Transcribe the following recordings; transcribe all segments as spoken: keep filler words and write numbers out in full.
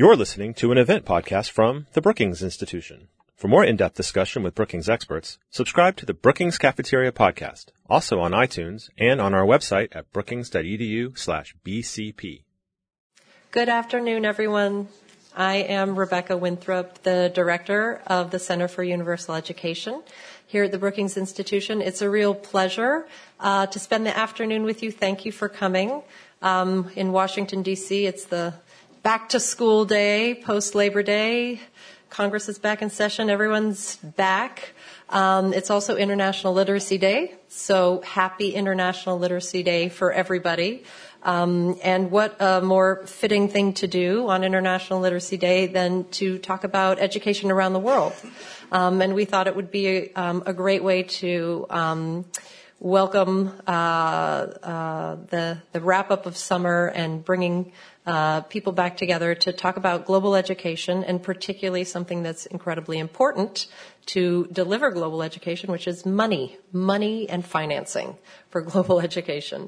You're listening to an event podcast from the Brookings Institution. For more in-depth discussion with Brookings experts, subscribe to the Brookings Cafeteria podcast, also on iTunes and on our website at brookings.edu slash BCP. Good afternoon, everyone. I am Rebecca Winthrop, the Director of the Center for Universal Education here at the Brookings Institution. It's a real pleasure uh, to spend the afternoon with you. Thank you for coming. Um, in Washington, D C, it's the back-to-school day, post-Labor Day. Congress is back in session. Everyone's back. Um, it's also International Literacy Day, so happy International Literacy Day for everybody. Um, and what a more fitting thing to do on International Literacy Day than to talk about education around the world. Um, and we thought it would be a, um, a great way to um, welcome uh, uh, the, the wrap-up of summer and bringing Uh, people back together to talk about global education, and particularly something that's incredibly important to deliver global education, which is money, money and financing for global education.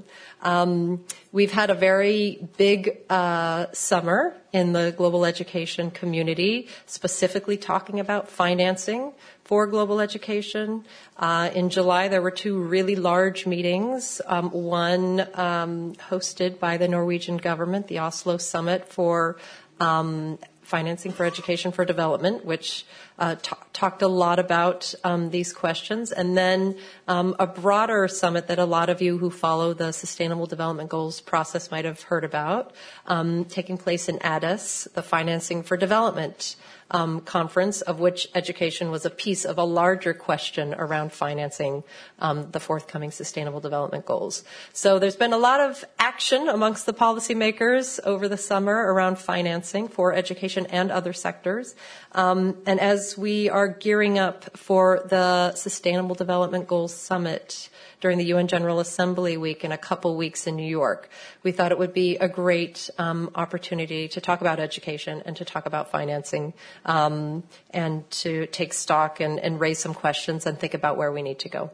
Um, we've had a very big uh, summer in the global education community, specifically talking about financing for global education. Uh, in July, there were two really large meetings, um, one um, hosted by the Norwegian government, the Oslo Summit for um, Financing for Education for Development, which uh, t- talked a lot about um, these questions, and then um, a broader summit that a lot of you who follow the Sustainable Development Goals process might have heard about, um, taking place in Addis, the Financing for Development Um, conference, of which education was a piece of a larger question around financing um, the forthcoming Sustainable Development Goals. So there's been a lot of action amongst the policymakers over the summer around financing for education and other sectors. Um, and as we are gearing up for the Sustainable Development Goals Summit during the U N General Assembly week in a couple weeks in New York, we thought it would be a great um, opportunity to talk about education and to talk about financing um, and to take stock and, and raise some questions and think about where we need to go.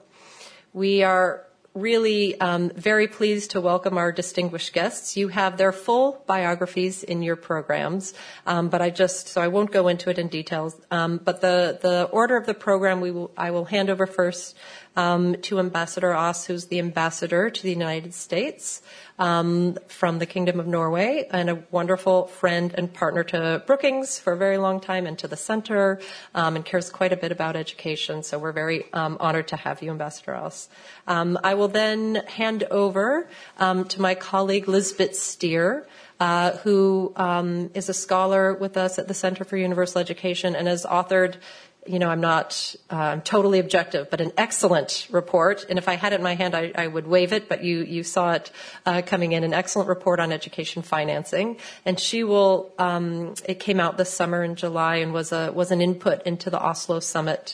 We are really um, very pleased to welcome our distinguished guests. You have their full biographies in your programs, um, but I just, so I won't go into it in details. Um, but the, the order of the program, we will, I will hand over first um, to Ambassador Aas, who's the ambassador to the United States um, from the Kingdom of Norway, and a wonderful friend and partner to Brookings for a very long time and to the center, um, and cares quite a bit about education. So we're very um, honored to have you, Ambassador Aas. Um, I will then hand over um, to my colleague, Lisbeth Stier, uh, who um, is a scholar with us at the Center for Universal Education and has authored, you know, I'm not, uh, I'm totally objective, but an excellent report. And if I had it in my hand, I, I would wave it, but you, you saw it uh, coming in, an excellent report on education financing. And she will, um, it came out this summer in July and was a, was an input into the Oslo Summit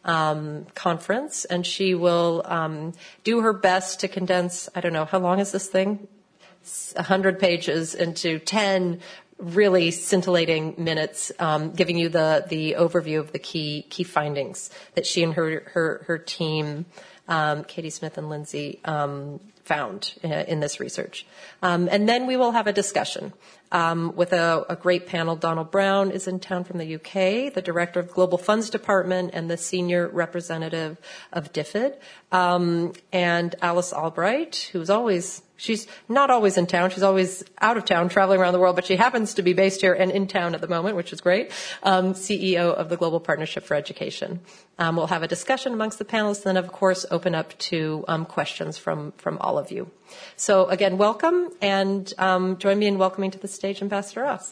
Um, conference, and she will um, do her best to condense, I don't know, how long is this thing? one hundred pages into ten really scintillating minutes, um, giving you the, the overview of the key key findings that she and her, her, her team, um, Katie Smith and Lindsay, um, found uh, in this research. Um, and then we will have a discussion um, with a, a great panel. Donald Brown is in town from the U K, the director of Global Funds Department and the senior representative of D F I D, um, and Alice Albright, who's always, she's not always in town. She's always out of town, traveling around the world, but she happens to be based here and in town at the moment, which is great, um, C E O of the Global Partnership for Education. Um, we'll have a discussion amongst the panelists, and then, of course, open up to um, questions from, from all of you. So, again, welcome, and um, join me in welcoming to the stage Ambassador Aas.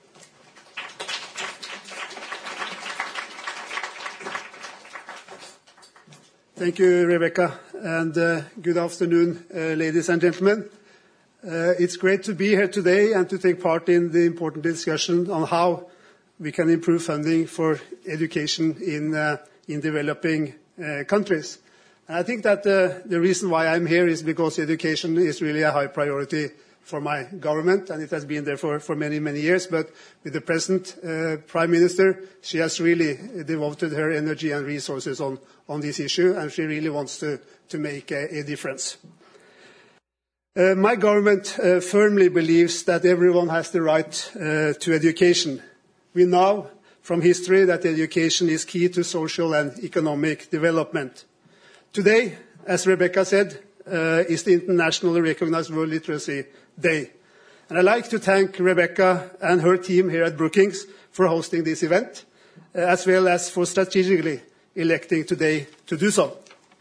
Thank you, Rebecca, and uh, good afternoon, uh, ladies and gentlemen. Uh, it's great to be here today and to take part in the important discussion on how we can improve funding for education in, uh, in developing uh, countries. And I think that uh, the reason why I'm here is because education is really a high priority for my government, and it has been there for, for many, many years. But with the present uh, Prime Minister, she has really devoted her energy and resources on, on this issue, and she really wants to, to make a, a difference. Uh, my government uh, firmly believes that everyone has the right uh, to education. We know from history that education is key to social and economic development. Today, as Rebecca said, uh, is the internationally recognized World Literacy Day. And I'd like to thank Rebecca and her team here at Brookings for hosting this event, uh, as well as for strategically electing today to do so.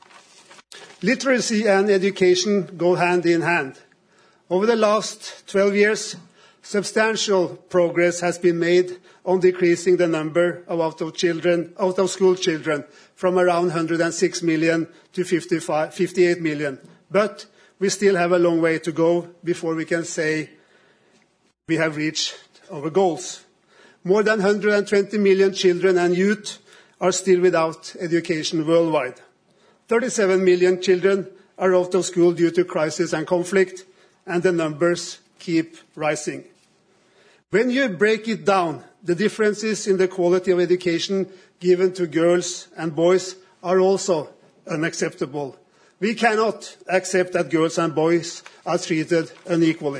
Literacy and education go hand in hand. Over the last twelve years, substantial progress has been made on decreasing the number of out-of-children, out-of-school children from around one hundred six million to fifty-eight million. But we still have a long way to go before we can say we have reached our goals. More than one hundred twenty million children and youth are still without education worldwide. thirty-seven million children are out of school due to crisis and conflict, and the numbers keep rising. When you break it down, the differences in the quality of education given to girls and boys are also unacceptable. We cannot accept that girls and boys are treated unequally.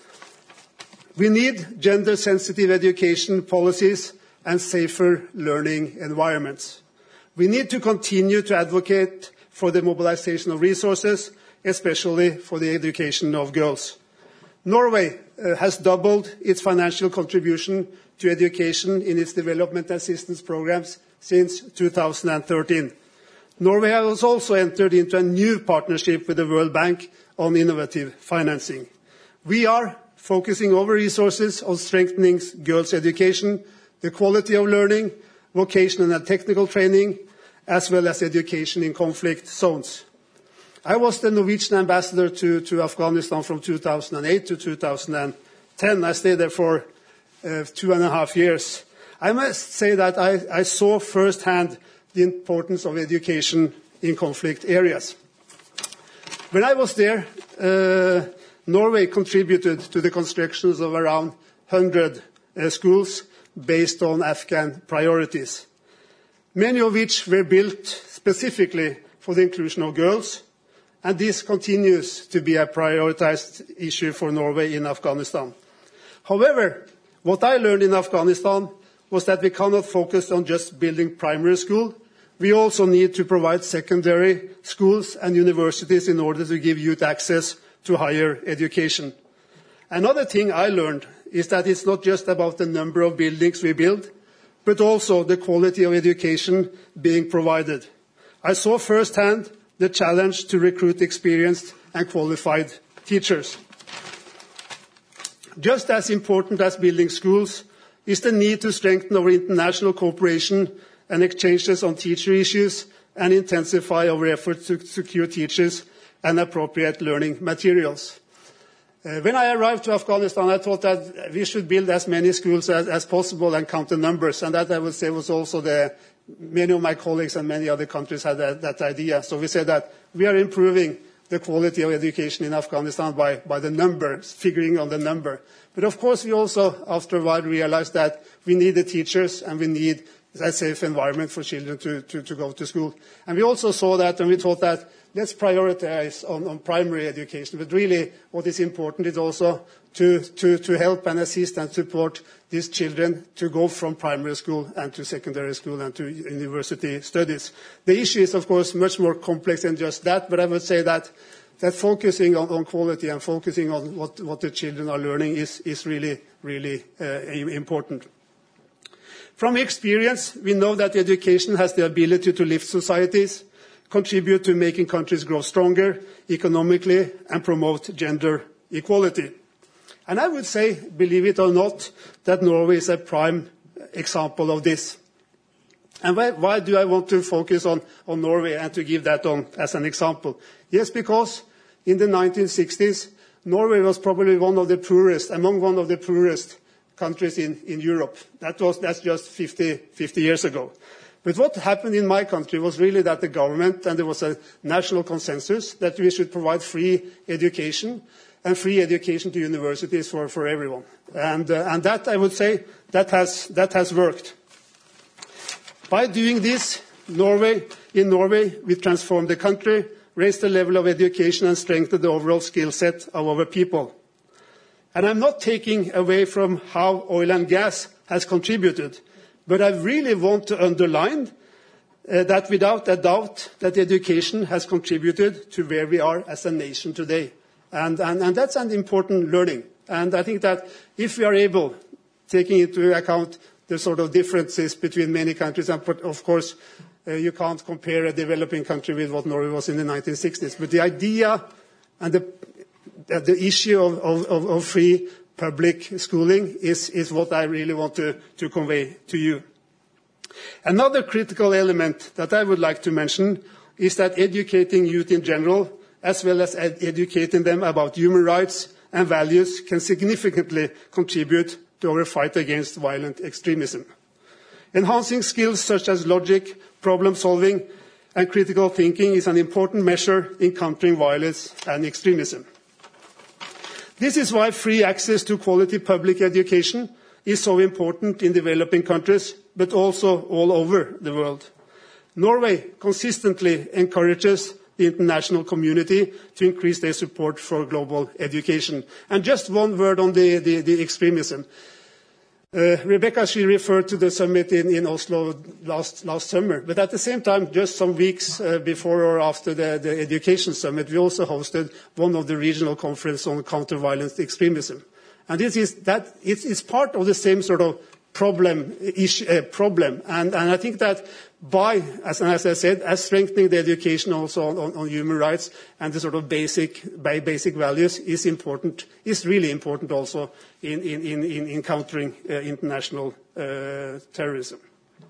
We need gender-sensitive education policies and safer learning environments. We need to continue to advocate for the mobilization of resources, especially for the education of girls. Norway uh, has doubled its financial contribution to education in its development assistance programs since two thousand thirteen. Norway has also entered into a new partnership with the World Bank on innovative financing. We are focusing our resources on strengthening girls' education, the quality of learning, vocational and technical training, as well as education in conflict zones. I was the Norwegian ambassador to, to Afghanistan from two thousand eight to two thousand ten. I stayed there for uh, two and a half years. I must say that I, I saw firsthand the importance of education in conflict areas. When I was there, uh, Norway contributed to the constructions of around one hundred uh, schools based on Afghan priorities, many of which were built specifically for the inclusion of girls, and this continues to be a prioritized issue for Norway in Afghanistan. However, what I learned in Afghanistan was that we cannot focus on just building primary school. We also need to provide secondary schools and universities in order to give youth access to higher education. Another thing I learned is that it's not just about the number of buildings we build, but also the quality of education being provided. I saw firsthand the challenge to recruit experienced and qualified teachers. Just as important as building schools is the need to strengthen our international cooperation and exchanges on teacher issues and intensify our efforts to secure teachers and appropriate learning materials. Uh, when I arrived to Afghanistan, I thought that we should build as many schools as, as possible and count the numbers, and that I would say was also the many of my colleagues and many other countries had that, that idea. So we said that we are improving the quality of education in Afghanistan by, by the numbers, figuring on the number. But of course, we also, after a while, realized that we need the teachers and we need a safe environment for children to, to, to go to school. And we also saw that, and we thought that let's prioritize on, on primary education. But really, what is important is also to, to, to help and assist and support these children to go from primary school and to secondary school and to university studies. The issue is, of course, much more complex than just that, but I would say that, that focusing on, on quality and focusing on what, what the children are learning is, is really, really uh, important. From experience, we know that education has the ability to lift societies, contribute to making countries grow stronger economically, and promote gender equality. And I would say, believe it or not, that Norway is a prime example of this. And why, why do I want to focus on, on Norway and to give that on as an example? Yes, because in the nineteen sixties, Norway was probably one of the poorest, among one of the poorest countries in, in Europe. That was, that's just fifty, fifty years ago. But what happened in my country was really that the government, and there was a national consensus, that we should provide free education, and free education to universities for, for everyone. And, uh, and that, I would say, that has, that has worked. By doing this, Norway, in Norway, we transformed the country, raise the level of education and strengthen the overall skill set of our people. And I'm not taking away from how oil and gas has contributed, but I really want to underline uh, that without a doubt that education has contributed to where we are as a nation today. And, and, and that's an important learning. And I think that if we are able, taking into account the sort of differences between many countries, and of course, uh, you can't compare a developing country with what Norway was in the nineteen sixties, but the idea and the, uh, the issue of, of, of free public schooling is, is what I really want to, to convey to you. Another critical element that I would like to mention is that educating youth in general, as well as ed- educating them about human rights and values, can significantly contribute to our fight against violent extremism. Enhancing skills such as logic, problem solving, and critical thinking is an important measure in countering violence and extremism. This is why free access to quality public education is so important in developing countries, but also all over the world. Norway consistently encourages the international community to increase their support for global education. And just one word on the, the, the extremism. Uh, Rebecca, she referred to the summit in, in Oslo last, last summer. But at the same time, just some weeks uh, before or after the, the education summit, we also hosted one of the regional conferences on counter-violence extremism. And this is that it's, it's part of the same sort of problem, issue, uh, problem. And, and I think that by, as, as I said, as strengthening the education also on, on, on human rights and the sort of basic, by basic values is important, is really important also in, in, in, in countering uh, international uh, terrorism.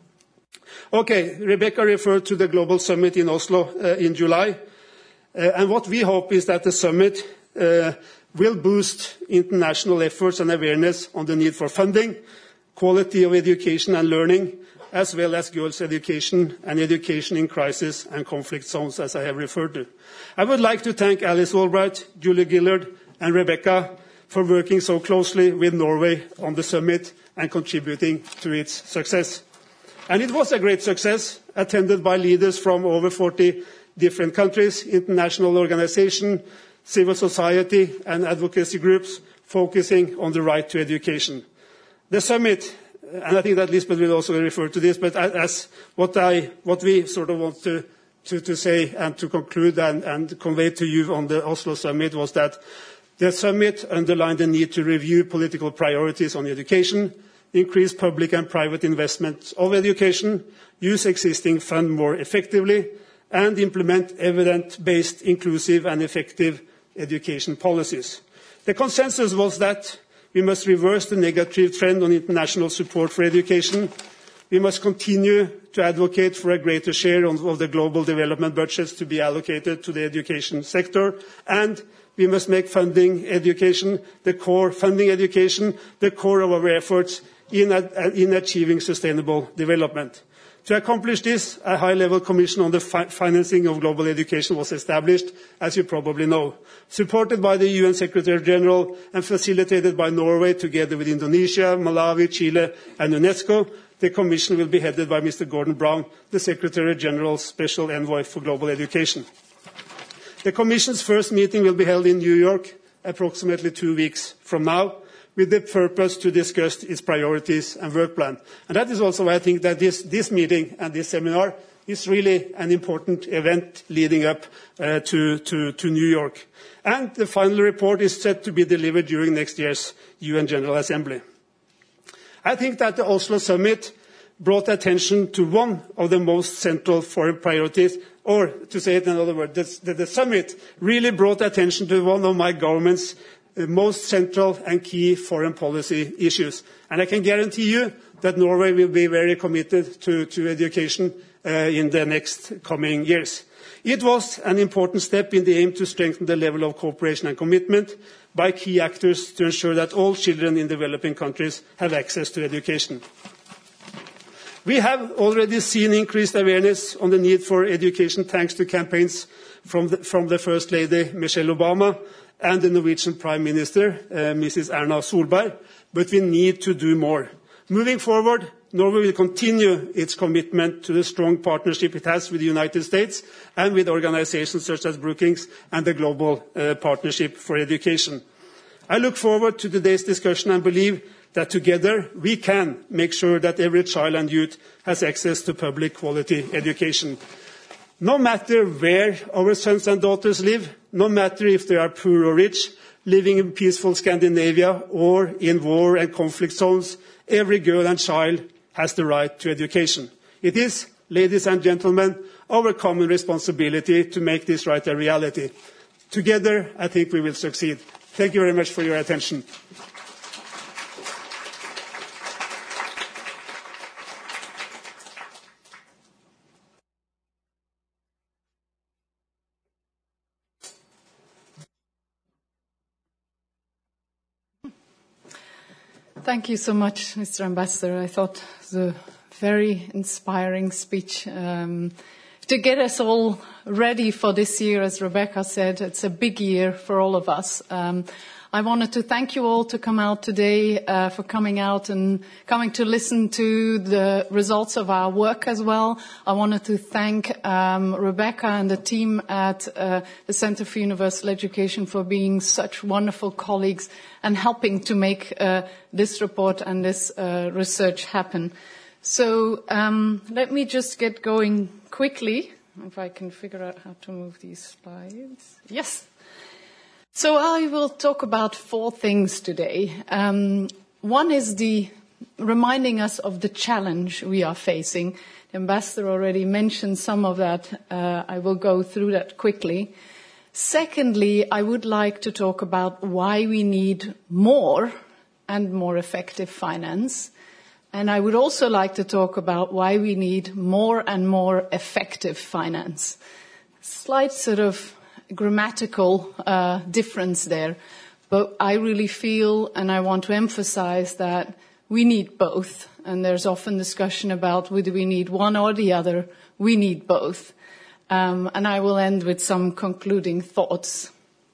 Okay, Rebecca referred to the global summit in Oslo uh, in July. Uh, and what we hope is that the summit uh, will boost international efforts and awareness on the need for funding, quality of education and learning, as well as girls' education and education in crisis and conflict zones, as I have referred to. I would like to thank Alice Albright, Julie Gillard, and Rebecca for working so closely with Norway on the summit and contributing to its success. And it was a great success, attended by leaders from over forty different countries, international organizations, civil society, and advocacy groups focusing on the right to education. The summit, and I think that Lisbeth will also refer to this, but as what, I, what we sort of want to, to, to say and to conclude and, and convey to you on the Oslo summit was that the summit underlined the need to review political priorities on education, increase public and private investment of education, use existing funds more effectively, and implement evidence-based, inclusive and effective education policies. The consensus was that we must reverse the negative trend on international support for education. We must continue to advocate for a greater share of the global development budgets to be allocated to the education sector. And we must make funding education the core, funding education the core of our efforts in, in achieving sustainable development. To accomplish this, a high-level commission on the fi- financing of global education was established, as you probably know. Supported by the U N Secretary-General and facilitated by Norway together with Indonesia, Malawi, Chile and UNESCO, the commission will be headed by Mister Gordon Brown, the Secretary-General's Special Envoy for Global Education. The commission's first meeting will be held in New York approximately two weeks from now, with the purpose to discuss its priorities and work plan. And that is also why I think that this, this meeting and this seminar is really an important event leading up uh, to, to, to New York. And the final report is set to be delivered during next year's U N General Assembly. I think that the Oslo Summit brought attention to one of the most central foreign priorities, or to say it in another word, the, the, the summit really brought attention to one of my government's the most central and key foreign policy issues. And I can guarantee you that Norway will be very committed to, to education uh, in the next coming years. It was an important step in the aim to strengthen the level of cooperation and commitment by key actors to ensure that all children in developing countries have access to education. We have already seen increased awareness on the need for education thanks to campaigns from the, from the First Lady, Michelle Obama, and the Norwegian Prime Minister, uh, Missus Erna Solberg, but we need to do more. Moving forward, Norway will continue its commitment to the strong partnership it has with the United States and with organizations such as Brookings and the Global uh, Partnership for Education. I look forward to today's discussion and believe that together we can make sure that every child and youth has access to public quality education. No matter where our sons and daughters live, no matter if they are poor or rich, living in peaceful Scandinavia or in war and conflict zones, every girl and child has the right to education. It is, ladies and gentlemen, our common responsibility to make this right a reality. Together, I think we will succeed. Thank you very much for your attention. Thank you so much, Mister Ambassador. I thought it was a very inspiring speech. Um, to get us all ready for this year, as Rebecca said, it's a big year for all of us. Um, I wanted to thank you all to come out today, uh, for coming out and coming to listen to the results of our work as well. I wanted to thank um, Rebecca and the team at uh, the Center for Universal Education for being such wonderful colleagues and helping to make uh, this report and this uh, research happen. So um, let me just get going quickly, if I can figure out how to move these slides. Yes. So I will talk about four things today. Um, one is the reminding us of the challenge we are facing. The Ambassador already mentioned some of that. Uh, I will go through that quickly. Secondly, I would like to talk about why we need more and more effective finance. And I would also like to talk about why we need more and more effective finance. Slight sort of grammatical uh, difference there, but I really feel and I want to emphasize that we need both. And there's often discussion about whether we need one or the other. We need both. Um, and I will end with some concluding thoughts.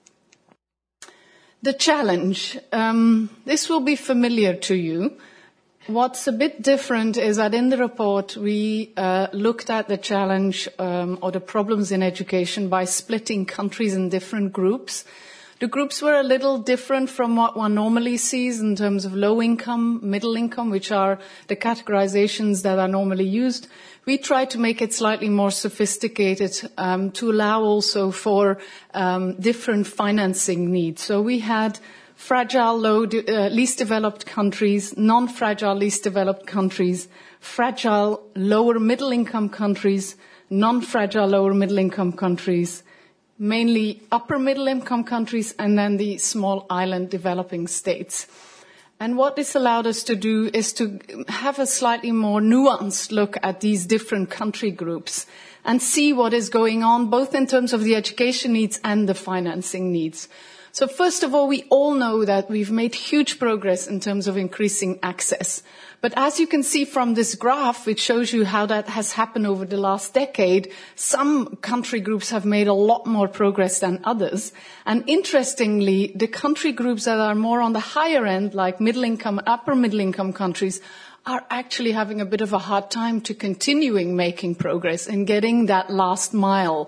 The challenge. Um, this will be familiar to you. What's a bit different is that in the report we uh, looked at the challenge um, or the problems in education by splitting countries in different groups. The groups were a little different from what one normally sees in terms of low income, middle income, which are the categorizations that are normally used. We tried to make it slightly more sophisticated um, to allow also for um, different financing needs. So we had fragile, low, uh, least developed countries, non-fragile, least developed countries, fragile, lower middle income countries, non-fragile, lower middle income countries, mainly upper middle income countries, and then the small island developing states. And what this allowed us to do is to have a slightly more nuanced look at these different country groups and see what is going on, both in terms of the education needs and the financing needs. So first of all, we all know that we've made huge progress in terms of increasing access. But as you can see from this graph, which shows you how that has happened over the last decade, some country groups have made a lot more progress than others. And interestingly, the country groups that are more on the higher end, like middle income, upper middle income countries, are actually having a bit of a hard time to continuing making progress and getting that last mile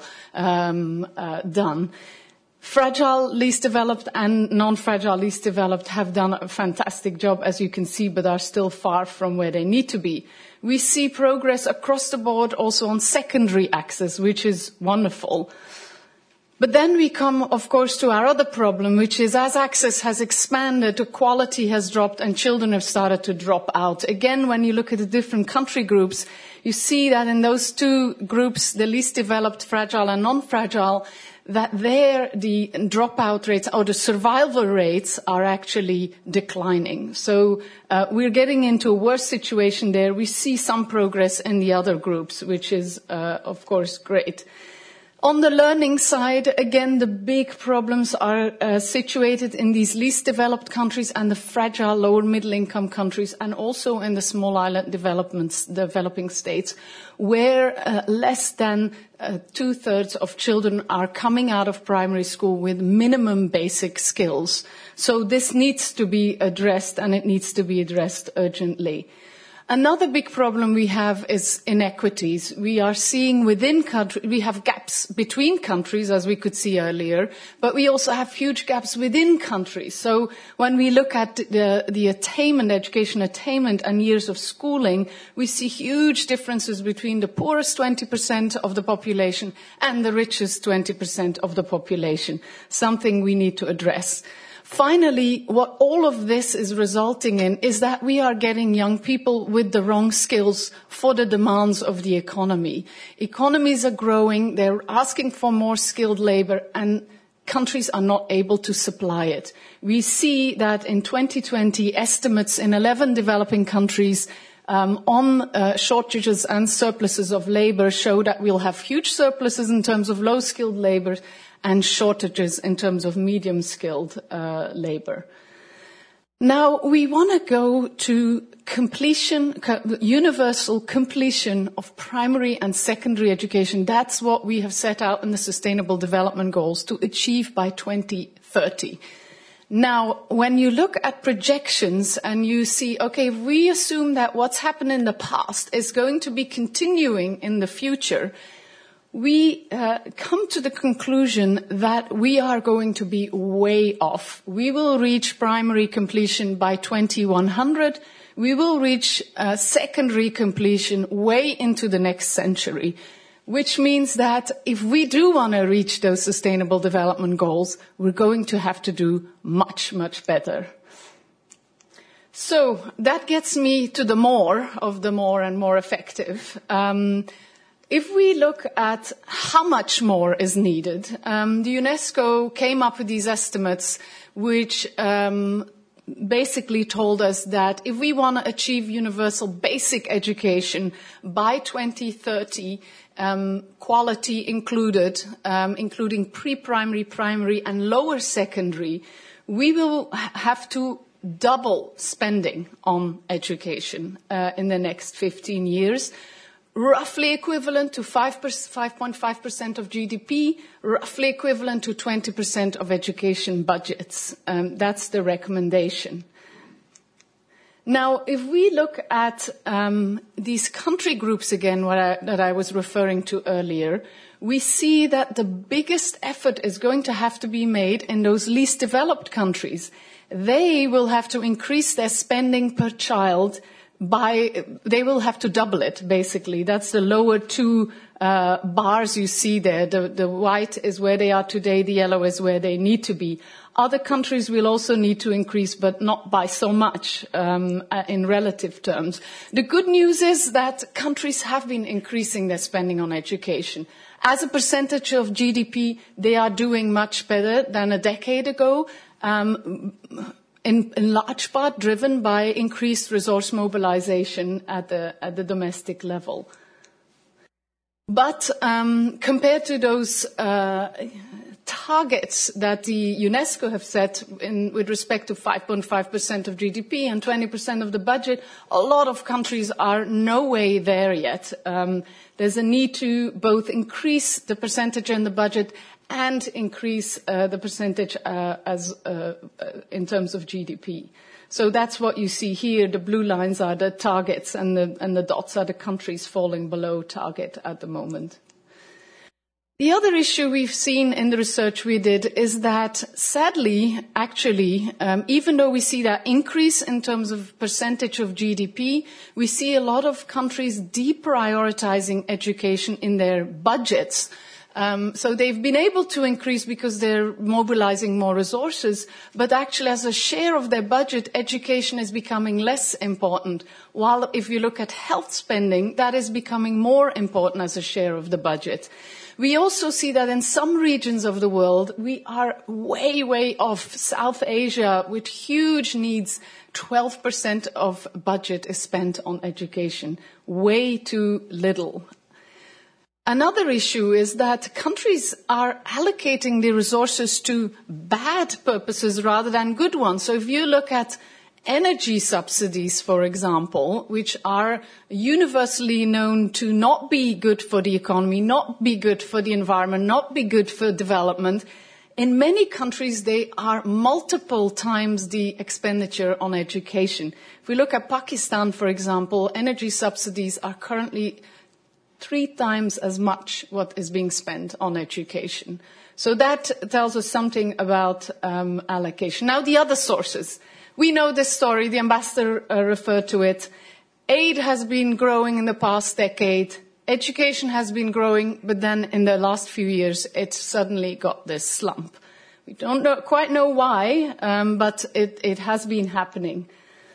um, uh, done. Fragile, least developed, and non-fragile, least developed have done a fantastic job, as you can see, but are still far from where they need to be. We see progress across the board also on secondary access, which is wonderful. But then we come, of course, to our other problem, which is as access has expanded, the quality has dropped and children have started to drop out. Again, when you look at the different country groups, you see that in those two groups, the least developed, fragile and non-fragile, that there the dropout rates or the survival rates are actually declining. So uh, we're getting into a worse situation there. We see some progress in the other groups, which is, uh, of course, great. On the learning side, again, the big problems are uh, situated in these least developed countries and the fragile lower middle income countries, and also in the small island developments, developing states, where uh, less than uh, two-thirds of children are coming out of primary school with minimum basic skills. So this needs to be addressed, and it needs to be addressed urgently. Another big problem we have is inequities. We are seeing within countries, we have gaps between countries, as we could see earlier, but we also have huge gaps within countries. So when we look at the, the attainment, education attainment and years of schooling, we see huge differences between the poorest twenty percent of the population and the richest twenty percent of the population, something we need to address. Finally, what all of this is resulting in is that we are getting young people with the wrong skills for the demands of the economy. Economies are growing, they're asking for more skilled labor, and countries are not able to supply it. We see that in twenty twenty, estimates in eleven developing countries um, on uh, shortages and surpluses of labor show that we'll have huge surpluses in terms of low-skilled labor and shortages in terms of medium-skilled uh, labor. Now, we want to go to completion, co- universal completion of primary and secondary education. That's what we have set out in the Sustainable Development Goals to achieve by twenty thirty. Now, when you look at projections and you see, okay, if we assume that what's happened in the past is going to be continuing in the future, we uh, come to the conclusion that we are going to be way off. We will reach primary completion by twenty-one hundred. We will reach uh, secondary completion way into the next century, which means that if we do want to reach those sustainable development goals, we're going to have to do much, much better. So that gets me to the more of the more and more effective. Um, If we look at how much more is needed, um, the UNESCO came up with these estimates which um, basically told us that if we want to achieve universal basic education by twenty thirty, um, quality included, um, including pre-primary, primary and lower secondary, we will have to double spending on education uh, in the next fifteen years. Roughly equivalent to five point five percent of G D P, roughly equivalent to twenty percent of education budgets. Um, that's the recommendation. Now, if we look at um, these country groups again, what I, that I was referring to earlier, we see that the biggest effort is going to have to be made in those least developed countries. They will have to increase their spending per child by, they will have to double it, basically. That's the lower two uh, bars you see there. The, the white is where they are today, the yellow is where they need to be. Other countries will also need to increase, but not by so much um, in relative terms. The good news is that countries have been increasing their spending on education. As a percentage of G D P, they are doing much better than a decade ago. Um, In, in large part driven by increased resource mobilization at the, at the domestic level. But um, compared to those uh, targets that the UNESCO have set in, with respect to five point five percent of G D P and twenty percent of the budget, a lot of countries are no way there yet. Um, there's a need to both increase the percentage in the budget and increase uh, the percentage uh, as uh, uh, in terms of G D P. So that's what you see here. The blue lines are the targets and the, and the dots are the countries falling below target at the moment. The other issue we've seen in the research we did is that, sadly, actually, um, even though we see that increase in terms of percentage of G D P, we see a lot of countries deprioritizing education in their budgets. Um, so they've been able to increase because they're mobilizing more resources, but actually as a share of their budget, education is becoming less important. While if you look at health spending, that is becoming more important as a share of the budget. We also see that in some regions of the world, we are way, way off. South Asia, with huge needs, twelve percent of budget is spent on education. Way too little. Another issue is that countries are allocating the resources to bad purposes rather than good ones. So if you look at energy subsidies, for example, which are universally known to not be good for the economy, not be good for the environment, not be good for development, In many countries, they are multiple times the expenditure on education. If we look at Pakistan, for example, energy subsidies are currently three times as much what is being spent on education. So that tells us something about um, allocation. Now, the other sources. We know this story. The ambassador uh, referred to it. Aid has been growing in the past decade. Education has been growing, but then in the last few years, it suddenly got this slump. We don't know, quite know why, um, but it, it has been happening.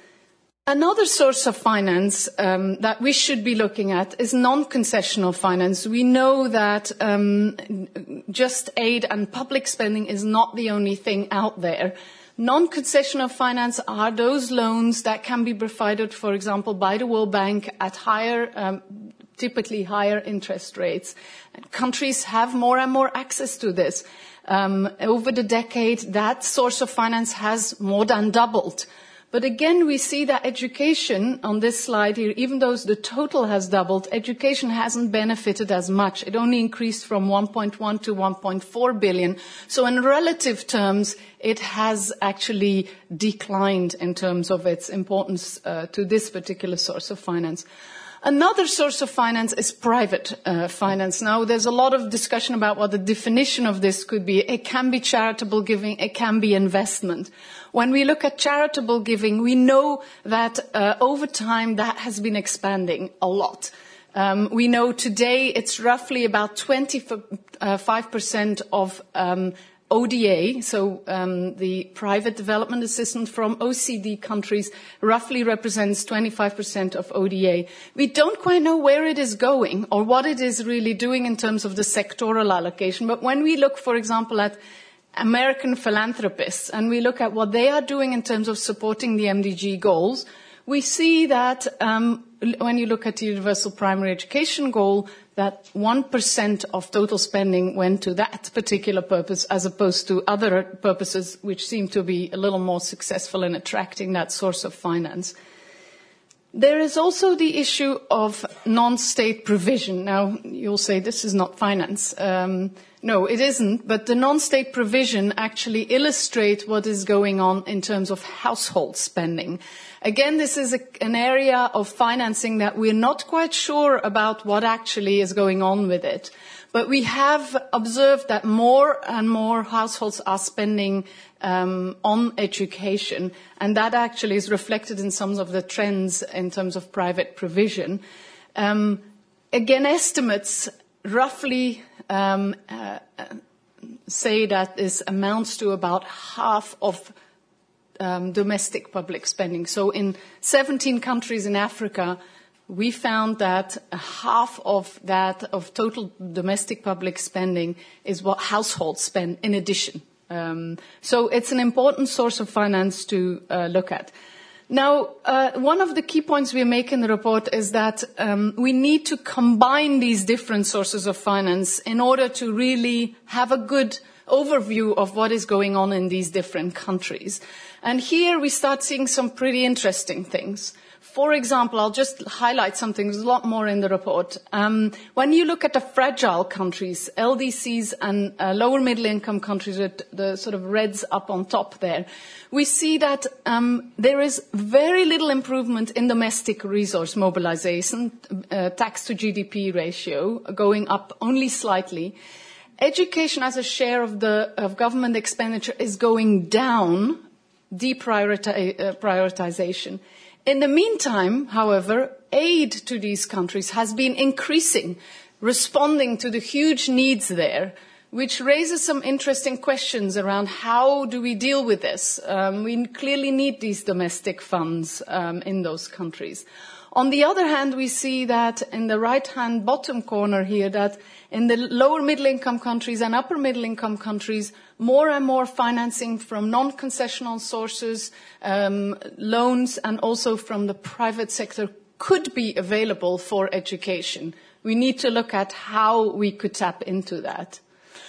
Another source of finance um, that we should be looking at is non-concessional finance. We know that um, just aid and public spending is not the only thing out there. Non-concessional finance are those loans that can be provided, for example, by the World Bank at higher um, typically higher interest rates. And countries have more and more access to this. Um, over the decade, that source of finance has more than doubled. But again, we see that education on this slide here, even though the total has doubled, education hasn't benefited as much. It only increased from one point one to one point four billion. So in relative terms, it has actually declined in terms of its importance uh, to this particular source of finance. Another source of finance is private uh, finance. Now, there's a lot of discussion about what the definition of this could be. It can be charitable giving, it can be investment. When we look at charitable giving, we know that uh, over time that has been expanding a lot. Um, we know today it's roughly about twenty-five percent of um, O D A, so um, the private development assistance from O E C D countries roughly represents twenty-five percent of O D A. We don't quite know where it is going or what it is really doing in terms of the sectoral allocation. But when we look, for example, at American philanthropists and we look at what they are doing in terms of supporting the M D G goals, we see that um, when you look at the universal primary education goal, that one percent of total spending went to that particular purpose as opposed to other purposes which seem to be a little more successful in attracting that source of finance. There is also the issue of non-state provision. Now, you'll say this is not finance. Um, no, it isn't, but the non-state provision actually illustrates what is going on in terms of household spending. Again, this is a, an area of financing that we're not quite sure about what actually is going on with it. But we have observed that more and more households are spending um, on education, and that actually is reflected in some of the trends in terms of private provision. Um, again, estimates roughly um, uh, say that this amounts to about half of Um, domestic public spending. So in seventeen countries in Africa, we found that half of that, of total domestic public spending, is what households spend in addition. Um, so it's an important source of finance to uh, look at. Now, uh, one of the key points we make in the report is that um, we need to combine these different sources of finance in order to really have a good overview of what is going on in these different countries. And here we start seeing some pretty interesting things. For example, I'll just highlight something. There's a lot more in the report. Um, when you look at the fragile countries, L D Cs and uh, lower middle income countries, with the sort of reds up on top there, we see that um, there is very little improvement in domestic resource mobilization, uh, tax to G D P ratio going up only slightly. Education as a share of the of government expenditure is going down, deprioritization. In the meantime, however, aid to these countries has been increasing, responding to the huge needs there, which raises some interesting questions around how do we deal with this. Um, we clearly need these domestic funds um, in those countries. On the other hand, we see that in the right-hand bottom corner here, that in the lower middle-income countries and upper middle-income countries, more and more financing from non-concessional sources, um, loans, and also from the private sector could be available for education. We need to look at how we could tap into that.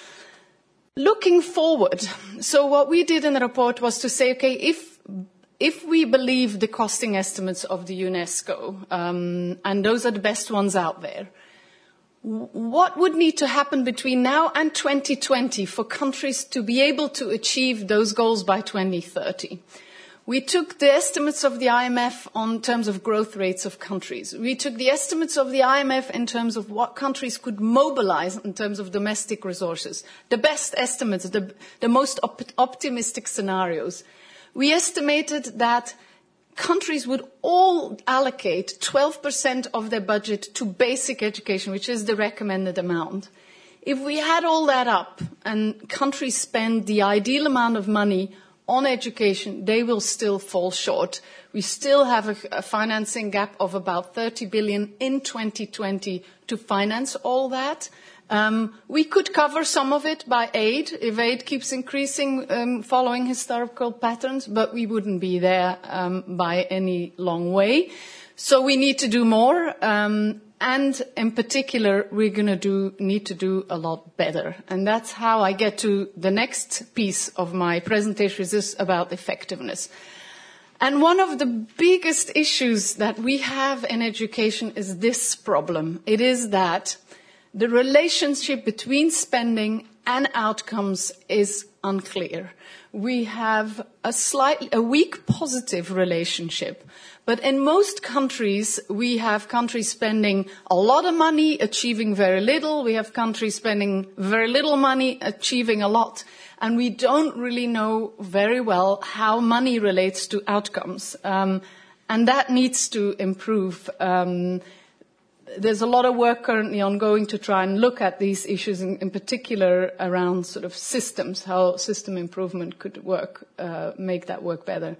Looking forward, so what we did in the report was to say, okay, if If we believe the costing estimates of the UNESCO, um, and those are the best ones out there, What would need to happen between now and twenty twenty for countries to be able to achieve those goals by twenty thirty? We took the estimates of the I M F on terms of growth rates of countries. We took the estimates of the I M F in terms of what countries could mobilize in terms of domestic resources. The best estimates, the, the most op- optimistic scenarios. We estimated that countries would all allocate twelve percent of their budget to basic education, which is the recommended amount. If we had all that up and countries spend the ideal amount of money on education, they will still fall short. We still have a, a financing gap of about thirty billion in twenty twenty to finance all that. Um, we could cover some of it by aid, if aid keeps increasing um, following historical patterns, but we wouldn't be there um, by any long way. So we need to do more, um, and in particular, we're going to do need to do a lot better. And that's how I get to the next piece of my presentation, which is about effectiveness. And one of the biggest issues that we have in education is this problem. It is that the relationship between spending and outcomes is unclear. We have a slightly, a weak positive relationship. But in most countries, we have countries spending a lot of money, achieving very little. We have countries spending very little money, achieving a lot. And we don't really know very well how money relates to outcomes. Um, and that needs to improve. Um, there's a lot of work currently ongoing to try and look at these issues, in, in particular around sort of systems, how system improvement could work, uh, make that work better.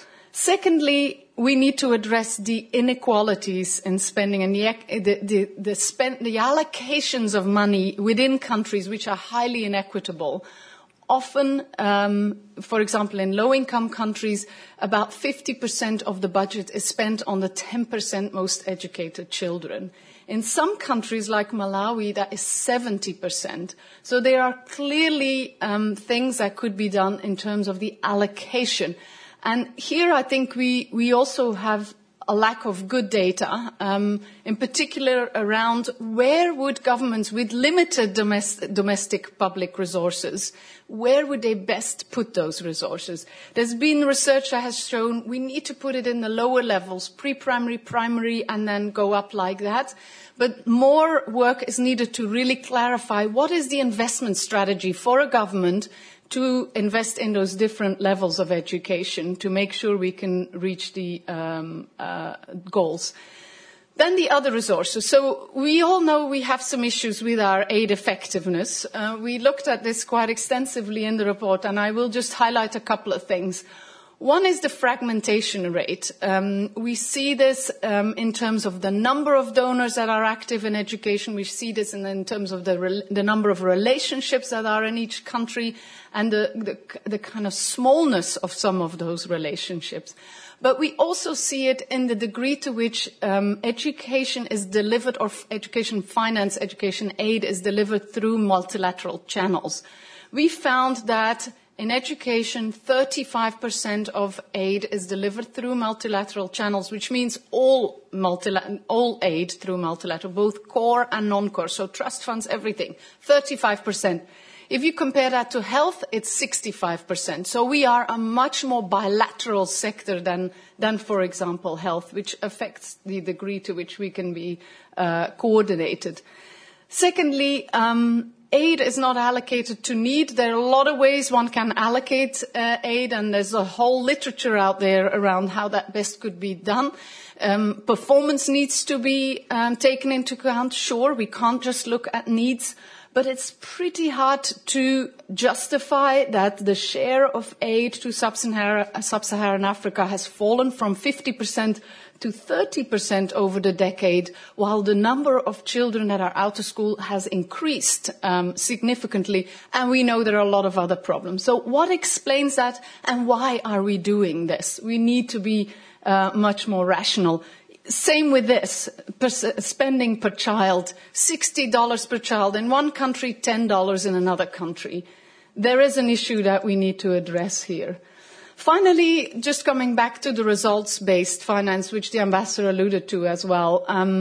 Secondly, we need to address the inequalities in spending and the, the, the, the, spend, the allocations of money within countries which are highly inequitable. Often, um, for example, in low-income countries, about fifty percent of the budget is spent on the ten percent most educated children. In some countries, like Malawi, that is seventy percent. So there are clearly um, things that could be done in terms of the allocation. And here I think we, we also have a lack of good data, um, in particular around where would governments with limited domestic, domestic public resources, where would they best put those resources? There's been research that has shown we need to put it in the lower levels, pre-primary, primary, and then go up like that. But more work is needed to really clarify what is the investment strategy for a government to invest in those different levels of education to make sure we can reach the um, uh, goals. Then the other resources. So we all know we have some issues with our aid effectiveness. Uh, we looked at this quite extensively in the report, and I will just highlight a couple of things. One is the fragmentation rate. Um, we see this um, in terms of the number of donors that are active in education. We see this in, in terms of the, re- the number of relationships that are in each country and the, the, the kind of smallness of some of those relationships. But we also see it in the degree to which um, education is delivered, or f- education finance, education aid is delivered through multilateral channels. We found that in education, thirty-five percent of aid is delivered through multilateral channels, which means all, multila- all aid through multilateral, both core and non-core, so trust funds, everything, thirty-five percent. If you compare that to health, it's sixty-five percent. So we are a much more bilateral sector than, than for example, health, which affects the degree to which we can be uh, coordinated. Secondly, um, aid is not allocated to need. There are a lot of ways one can allocate uh, aid, and there's a whole literature out there around how that best could be done. Um, performance needs to be um, taken into account. Sure, we can't just look at needs, but it's pretty hard to justify that the share of aid to sub-Saharan, sub-Saharan Africa has fallen from fifty percent to thirty percent over the decade, while the number of children that are out of school has increased um, significantly, and we know there are a lot of other problems. So what explains that, and why are we doing this? We need to be uh, much more rational. Same with this, per, spending per child, sixty dollars per child in one country, ten dollars in another country. There is an issue that we need to address here. Finally, just coming back to the results-based finance, which the ambassador alluded to as well, um,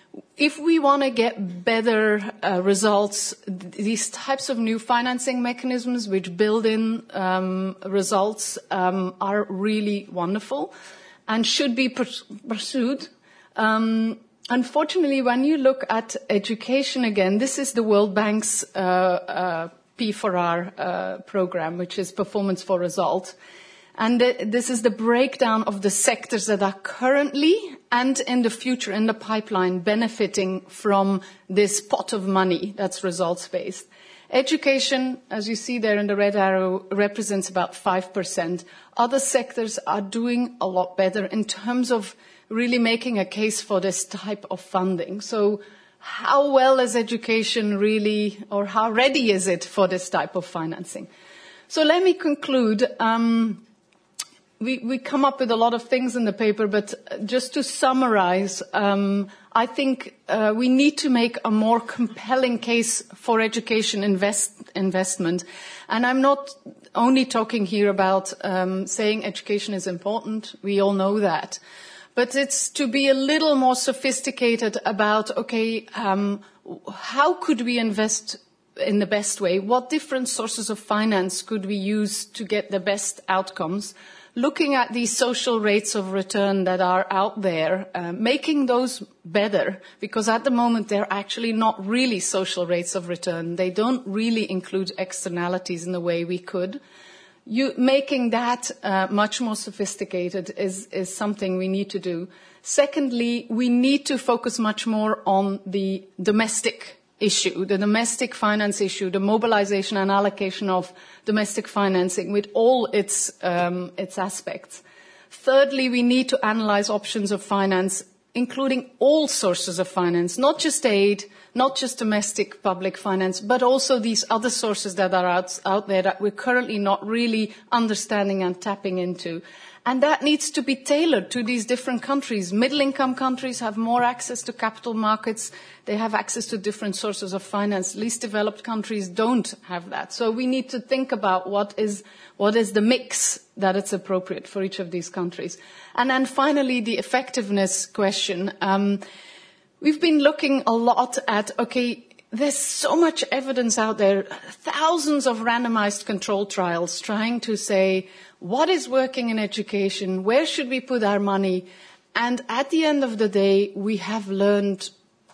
If we want to get better uh, results, th- these types of new financing mechanisms which build in um, results um, are really wonderful and should be pers- pursued. Um, unfortunately, when you look at education again, this is the World Bank's uh, uh, P four R uh, program, which is Performance for Result. And th- this is the breakdown of the sectors that are currently and in the future in the pipeline benefiting from this pot of money that's results-based. Education, as you see there in the red arrow, represents about five percent. Other sectors are doing a lot better in terms of really making a case for this type of funding. So how well is education really, or how ready is it for this type of financing? So let me conclude. Um, We, we come up with a lot of things in the paper, but just to summarize, um, I think uh, we need to make a more compelling case for education invest, investment. And I'm not only talking here about um, saying education is important. We all know that. But it's to be a little more sophisticated about, okay, um, how could we invest in the best way? What different sources of finance could we use to get the best outcomes? Looking at these social rates of return that are out there, uh, making those better, because at the moment they're actually not really social rates of return. They don't really include externalities in the way we could. You, making that uh, much more sophisticated is, is something we need to do. Secondly, we need to focus much more on the domestic issue, the domestic finance issue, the mobilization and allocation of domestic financing with all its, um, its aspects. Thirdly, we need to analyze options of finance, including all sources of finance, not just aid, not just domestic public finance, but also these other sources that are out, out there that we're currently not really understanding and tapping into. And that needs to be tailored to these different countries. Middle-income countries have more access to capital markets. They have access to different sources of finance. Least developed countries don't have that. So we need to think about what is, what is the mix that it's appropriate for each of these countries. And then finally, the effectiveness question. Um, we've been looking a lot at, okay, there's so much evidence out there, thousands of randomized control trials trying to say, what is working in education? Where should we put our money? And at the end of the day, we have learned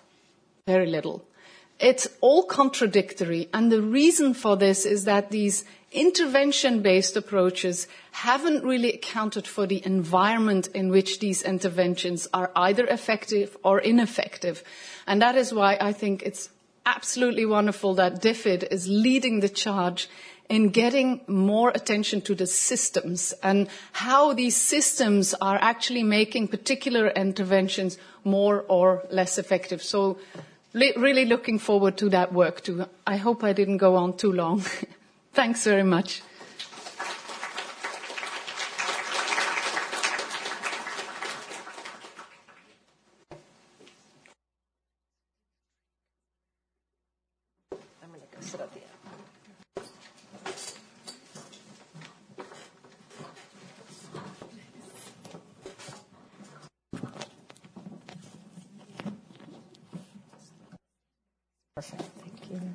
very little. It's all contradictory. And the reason for this is that these intervention-based approaches haven't really accounted for the environment in which these interventions are either effective or ineffective. And that is why I think it's absolutely wonderful that DFID is leading the charge in getting more attention to the systems and how these systems are actually making particular interventions more or less effective. So li- really looking forward to that work too. I hope I didn't go on too long. Thanks very much. I'm going to go sit at the end. Perfect. Thank you.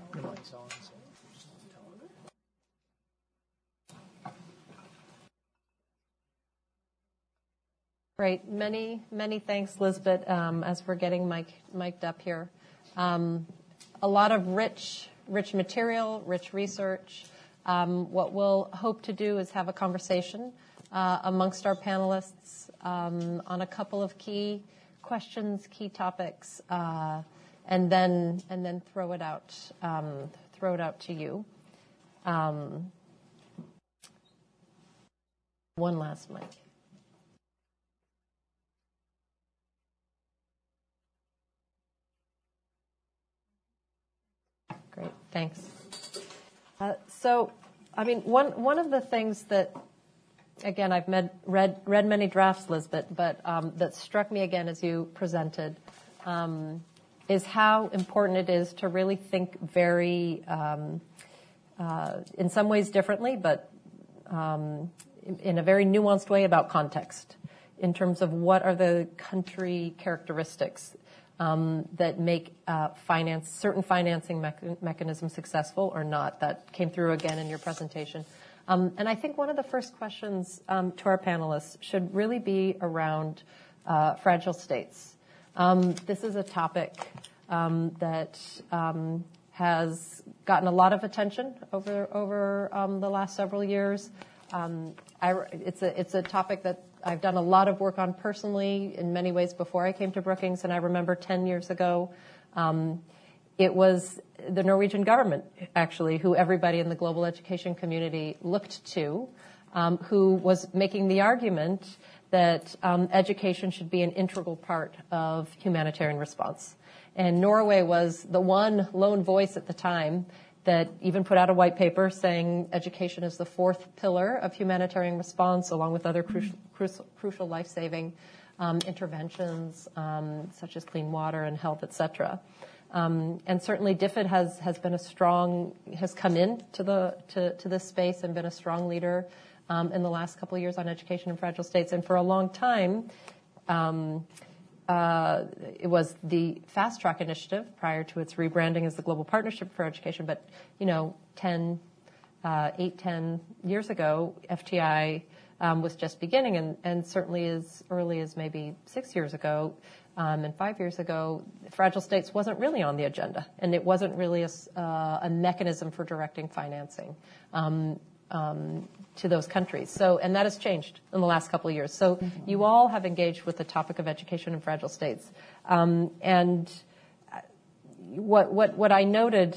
Great. Many, many thanks, Lisbeth, um, as we're getting mic- mic'd up here. Um, a lot of rich, rich material, rich research. Um, what we'll hope to do is have a conversation uh, amongst our panelists um, on a couple of key questions, key topics, uh, and then and then throw it out, um, throw it out to you. Um, one last mic. Great, thanks. Uh, so, I mean, one one of the things that, again, I've med, read read many drafts, Lisbeth, but um, that struck me again as you presented, um, is how important it is to really think very, um, uh, in some ways differently, but um, in, in a very nuanced way about context, in terms of what are the country characteristics um, that make uh, finance certain financing mecha- mechanisms successful or not. That came through again in your presentation. Um, and I think one of the first questions um, to our panelists should really be around uh, fragile states. Um, this is a topic um, that um, has gotten a lot of attention over over um, the last several years. Um, I, it's a it's a topic that I've done a lot of work on personally in many ways before I came to Brookings, and I remember ten years ago, um, it was the Norwegian government, actually, who everybody in the global education community looked to, um, who was making the argument that um, education should be an integral part of humanitarian response. And Norway was the one lone voice at the time that even put out a white paper saying education is the fourth pillar of humanitarian response, along with other crucial, crucial, crucial life-saving um, interventions, um, such as clean water and health, et cetera. Um, and certainly DFID has, has been a strong, has come in to the, to, to this space and been a strong leader um, in the last couple of years on education in fragile states. And for a long time, um, uh, it was the Fast Track initiative prior to its rebranding as the Global Partnership for Education. But, you know, ten, uh, eight, ten years ago, F T I um, was just beginning, and, and certainly as early as maybe six years ago, Um, and five years ago, fragile states wasn't really on the agenda, and it wasn't really a, uh, a mechanism for directing financing um, um, to those countries. So, and that has changed in the last couple of years. So, mm-hmm. you all have engaged with the topic of education in fragile states, um, and what what what I noted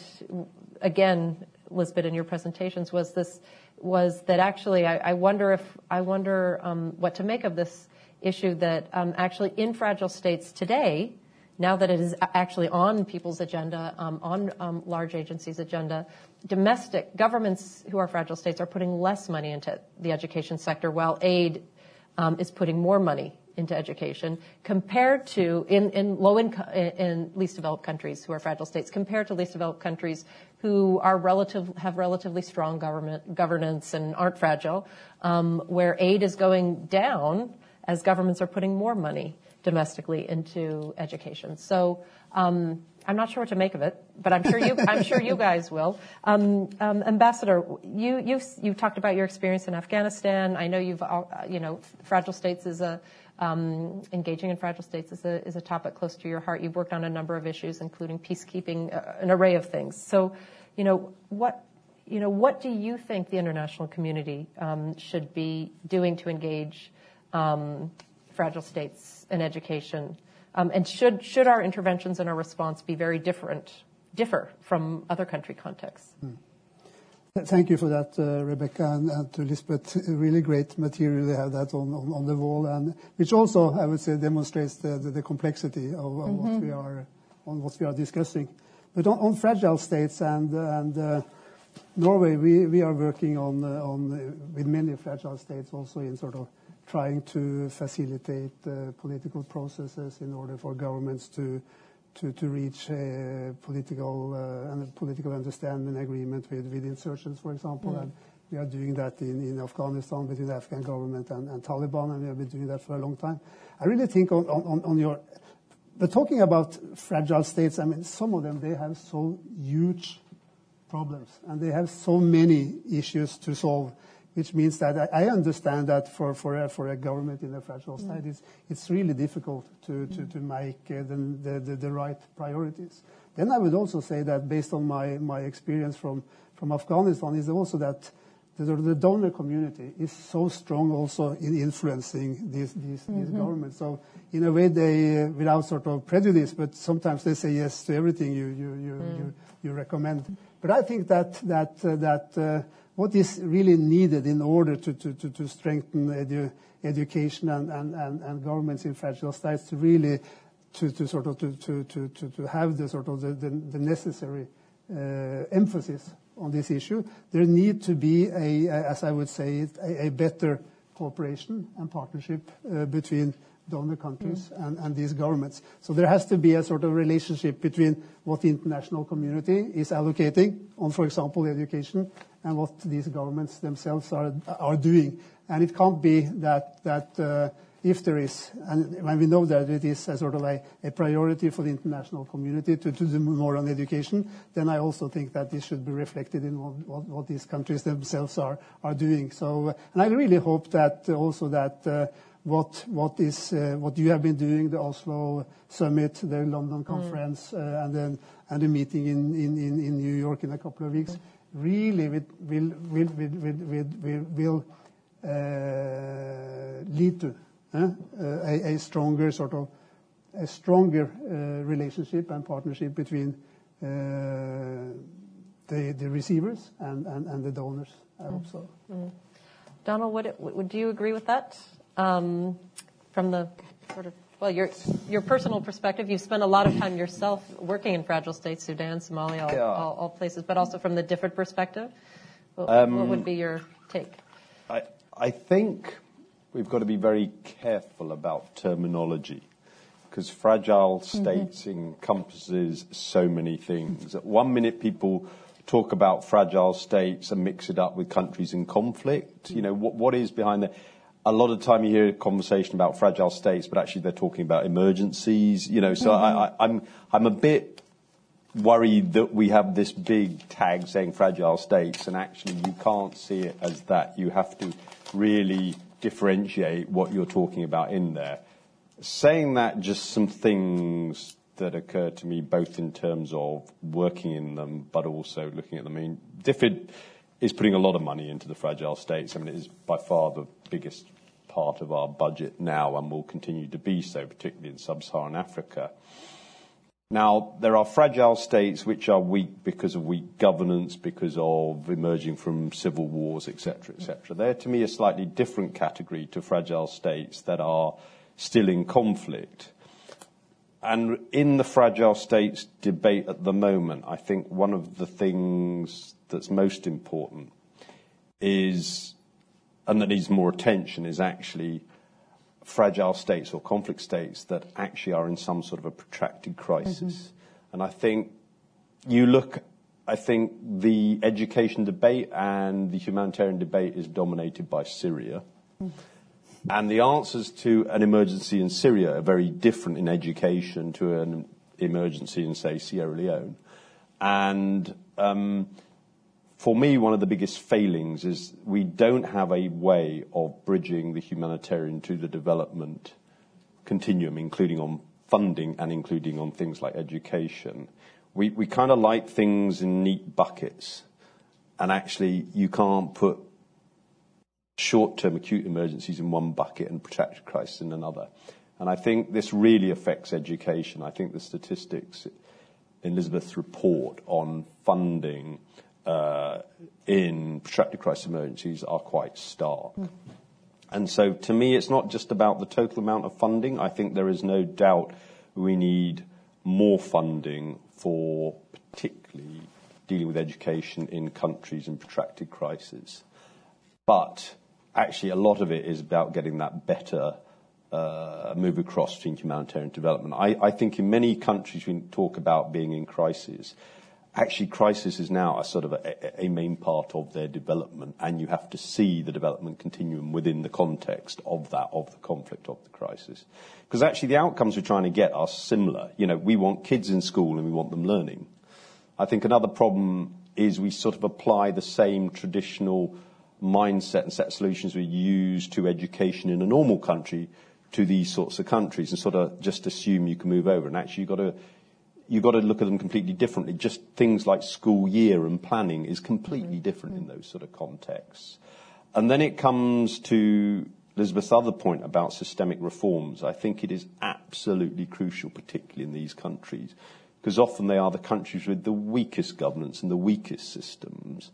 again, Lisbeth, in your presentations was this was that actually I, I wonder if I wonder um, what to make of this issue that um, actually in fragile states today, now that it is actually on people's agenda, um, on um, large agencies' agenda, domestic governments who are fragile states are putting less money into the education sector, while aid um, is putting more money into education compared to in, in low income, in least developed countries who are fragile states, compared to least developed countries who are relative, have relatively strong government governance and aren't fragile, um, where aid is going down as governments are putting more money domestically into education. So um, I'm not sure what to make of it, but I'm sure you I'm sure you guys will. Um, um, Ambassador, you you you talked about your experience in Afghanistan. I know you've uh, you know fragile states is a um, engaging in fragile states is a is a topic close to your heart. You've worked on a number of issues, including peacekeeping, uh, an array of things. So, you know what. You know, what do you think the international community um, should be doing to engage Um, fragile states in education, um, and should should our interventions and our response be very different, differ from other country contexts? Mm. Thank you for that, uh, Rebecca, and, and to Lisbeth. Really great material. They have that on, on, on the wall, and which also I would say demonstrates the, the, the complexity of, of mm-hmm. what we are on what we are discussing. But on, on fragile states and and uh, Norway, we, we are working on uh, on uh, with many fragile states also in sort of trying to facilitate uh, political processes in order for governments to to, to reach a political uh, and political understanding agreement with, with insurgents, for example. Mm. And we are doing that in, in Afghanistan between the Afghan government and, and Taliban, and we have been doing that for a long time. I really think on, on, on your, but talking about fragile states, I mean, some of them, they have so huge problems, and they have so many issues to solve, which means that I understand that for for a, for a government in a fragile state, mm. it's, it's really difficult to, to, to make uh, the, the, the right priorities. Then I would also say that based on my, my experience from, from Afghanistan is also that the, the donor community is so strong also in influencing these, these, mm-hmm. these governments. So in a way they, uh, without sort of prejudice, but sometimes they say yes to everything you, you, you, mm. you, you recommend. But I think that, that, uh, that uh, what is really needed in order to, to, to, to strengthen edu education and, and, and, and governments in fragile states to really to, to sort of to, to, to, to have the sort of the, the, the necessary uh, emphasis on this issue, there need to be a, as I would say, a, a better cooperation and partnership uh, between donor countries mm. and, and these governments. So there has to be a sort of relationship between what the international community is allocating on, for example, education, and what these governments themselves are are doing. And it can't be that that uh, if there is, and when we know that it is a sort of a, a priority for the international community to, to do more on education, then I also think that this should be reflected in what, what, what these countries themselves are, are doing. So, and I really hope that uh, also that uh, what, what is, uh, what you have been doing, the Oslo summit, the London conference, mm. uh, and then, and the meeting in, in, in, in New York in a couple of weeks, mm. really will, will, will, will, will, will, will uh, lead to Uh, a, a stronger sort of a stronger uh, relationship and partnership between uh, the the receivers and, and, and the donors. I hope so. Mm-hmm. Donald, would, it, would do you agree with that? Um, from the sort of well, your your personal perspective, you've spent a lot of time yourself working in fragile states, Sudan, Somalia, all, yeah. all, all places, but also from the different perspective. What, um, what would be your take? I I think we've got to be very careful about terminology because fragile states mm-hmm. encompasses so many things. At one minute, people talk about fragile states and mix it up with countries in conflict. Mm-hmm. You know, what, what is behind that? A lot of the time you hear a conversation about fragile states, but actually they're talking about emergencies. You know, so mm-hmm. I, I, I'm I'm a bit worried that we have this big tag saying fragile states, and actually you can't see it as that. You have to really differentiate what you're talking about in there. Saying that, just some things that occur to me, both in terms of working in them, but also looking at them. I mean, DFID is putting a lot of money into the fragile states. I mean, it is by far the biggest part of our budget now and will continue to be so, particularly in sub-Saharan Africa. Now, there are fragile states which are weak because of weak governance, because of emerging from civil wars, et cetera, et cetera. They're, to me, a slightly different category to fragile states that are still in conflict. And in the fragile states debate at the moment, I think one of the things that's most important is, and that needs more attention, is actually fragile states or conflict states that actually are in some sort of a protracted crisis. Mm-hmm. And I think you look, I think the education debate and the humanitarian debate is dominated by Syria. Mm. And the answers to an emergency in Syria are very different in education to an emergency in, say, Sierra Leone. And um, for me, one of the biggest failings is we don't have a way of bridging the humanitarian to the development continuum, including on funding and including on things like education. We, we kind of like things in neat buckets, and actually you can't put short-term acute emergencies in one bucket and protracted crisis in another. And I think this really affects education. I think the statistics in Elizabeth's report on funding Uh, in protracted crisis emergencies are quite stark. Mm. And so to me, it's not just about the total amount of funding. I think there is no doubt we need more funding for particularly dealing with education in countries in protracted crisis. But actually a lot of it is about getting that better uh, move across between humanitarian development. I, I think in many countries we talk about being in crisis. Actually, crisis is now a sort of a, a main part of their development, and you have to see the development continuum within the context of that, of the conflict, of the crisis. Because actually the outcomes we're trying to get are similar. You know, we want kids in school and we want them learning. I think another problem is we sort of apply the same traditional mindset and set of solutions we use to education in a normal country to these sorts of countries and sort of just assume you can move over. And actually you've got to You've got to look at them completely differently. Just things like school year and planning is completely different in those sort of contexts. And then it comes to Elizabeth's other point about systemic reforms. I think it is absolutely crucial, particularly in these countries, because often they are the countries with the weakest governance and the weakest systems.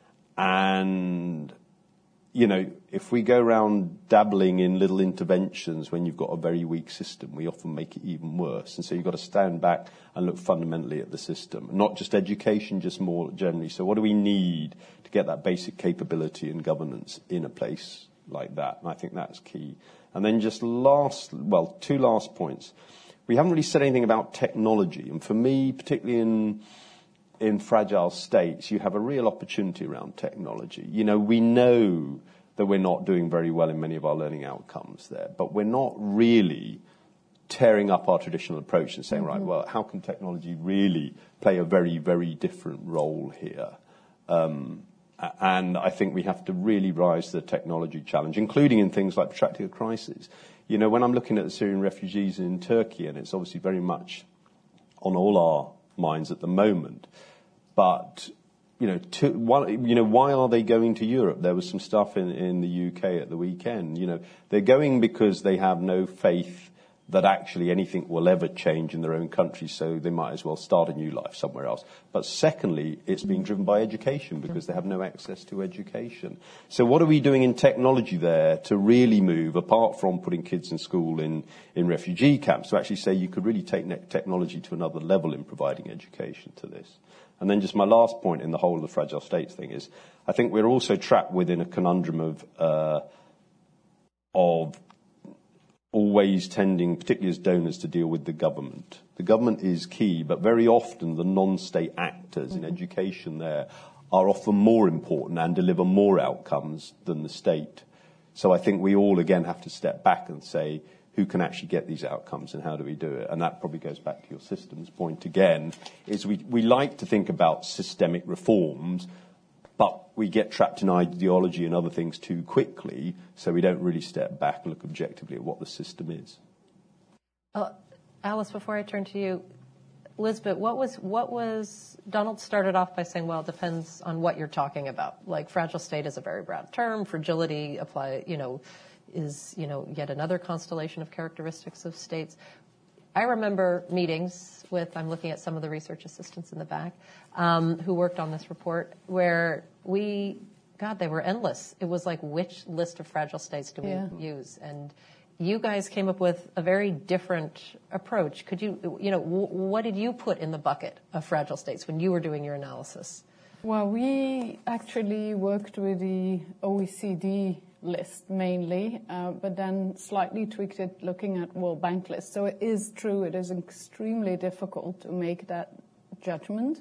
And, you know, if we go around dabbling in little interventions when you've got a very weak system, we often make it even worse. And so you've got to stand back and look fundamentally at the system, not just education, just more generally. So what do we need to get that basic capability and governance in a place like that? And I think that's key. And then just last, well, two last points. We haven't really said anything about technology. And for me, particularly in in fragile states, you have a real opportunity around technology. You know, we know that we're not doing very well in many of our learning outcomes there. But we're not really tearing up our traditional approach and saying, mm-hmm. right, well, how can technology really play a very, very different role here? Um, and I think we have to really rise to the technology challenge, including in things like protracted crises. You know, when I'm looking at the Syrian refugees in Turkey, and it's obviously very much on all our minds at the moment, but you know, to, why, you know, why are they going to Europe? There was some stuff in, in the U K at the weekend. You know, they're going because they have no faith that actually anything will ever change in their own country, so they might as well start a new life somewhere else. But secondly, it's being driven by education because they have no access to education. So what are we doing in technology there to really move, apart from putting kids in school in, in refugee camps, to actually say you could really take technology to another level in providing education to this? And then just my last point in the whole of the fragile states thing is, I think we're also trapped within a conundrum of uh, of always tending, particularly as donors, to deal with the government. The government is key, but very often the non-state actors mm-hmm. in education there are often more important and deliver more outcomes than the state. So I think we all, again, have to step back and say, who can actually get these outcomes and how do we do it? And that probably goes back to your systems point again, is we, we like to think about systemic reforms, but we get trapped in ideology and other things too quickly, so we don't really step back and look objectively at what the system is. Uh, Alice, before I turn to you, Lisbeth, what was what was Donald started off by saying, well, it depends on what you're talking about. Like fragile state is a very broad term. Fragility apply, you know, is you know yet another constellation of characteristics of states. I remember meetings with, I'm looking at some of the research assistants in the back, um, who worked on this report, where we, God, they were endless. It was like, which list of fragile states do we yeah. use? And you guys came up with a very different approach. Could you, you know, w- what did you put in the bucket of fragile states when you were doing your analysis? Well, we actually worked with the O E C D list mainly, uh, but then slightly tweaked it looking at World Bank lists. So it is true, it is extremely difficult to make that judgment.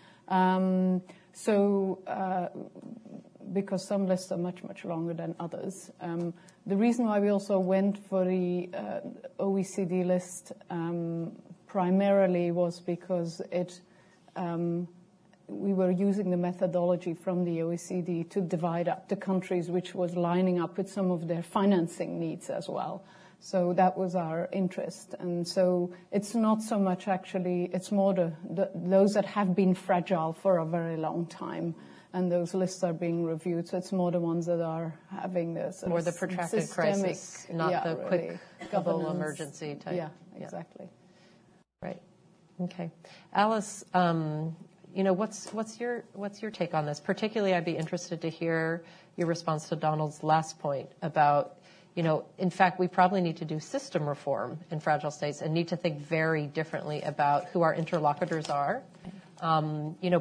Um, so uh, because some lists are much, much longer than others. Um, the reason why we also went for the uh, O E C D list um, primarily was because it um, we were using the methodology from the O E C D to divide up the countries, which was lining up with some of their financing needs as well. So that was our interest. And so it's not so much actually, it's more the, the, those that have been fragile for a very long time. And those lists are being reviewed. So it's more the ones that are having this. More the protracted systemic, crisis, not yeah, the really, quick Ebola emergency type. Yeah, exactly. Yeah. Right. Okay. Alice, um, you know, what's what's your what's your take on this? Particularly, I'd be interested to hear your response to Donald's last point about, you know, in fact, we probably need to do system reform in fragile states and need to think very differently about who our interlocutors are. Um, you know,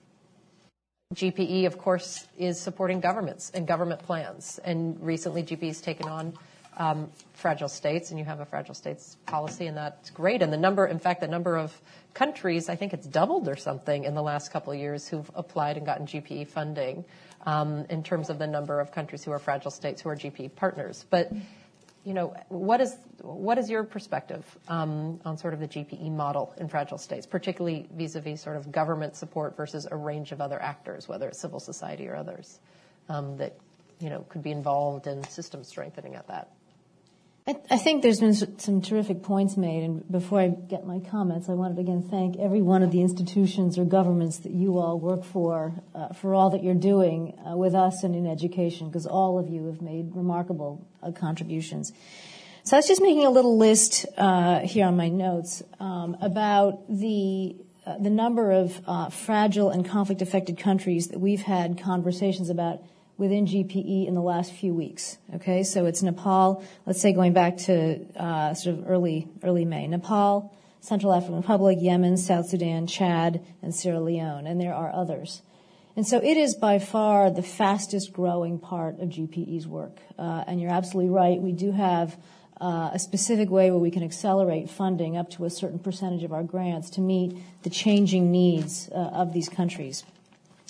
G P E, of course, is supporting governments and government plans. And recently, G P E has taken on um, fragile states, and you have a fragile states policy, and that's great. And the number, in fact, the number of countries, I think it's doubled or something in the last couple of years who've applied and gotten G P E funding um, in terms of the number of countries who are fragile states who are G P E partners. But, you know, what is what is your perspective um, on sort of the G P E model in fragile states, particularly vis-a-vis sort of government support versus a range of other actors, whether it's civil society or others, um, that, you know, could be involved in system strengthening at that? I, I think there's been some terrific points made, and before I get my comments, I wanted to again thank every one of the institutions or governments that you all work for, uh, for all that you're doing uh, with us and in education, because all of you have made remarkable uh, contributions. So I was just making a little list uh, here on my notes um, about the uh, the number of uh, fragile and conflict-affected countries that we've had conversations about within G P E in the last few weeks. Okay, so it's Nepal, let's say going back to uh, sort of early early May. Nepal, Central African Republic, Yemen, South Sudan, Chad, and Sierra Leone, and there are others. And so it is by far the fastest growing part of G P E's work. Uh, and you're absolutely right, we do have uh, a specific way where we can accelerate funding up to a certain percentage of our grants to meet the changing needs uh, of these countries.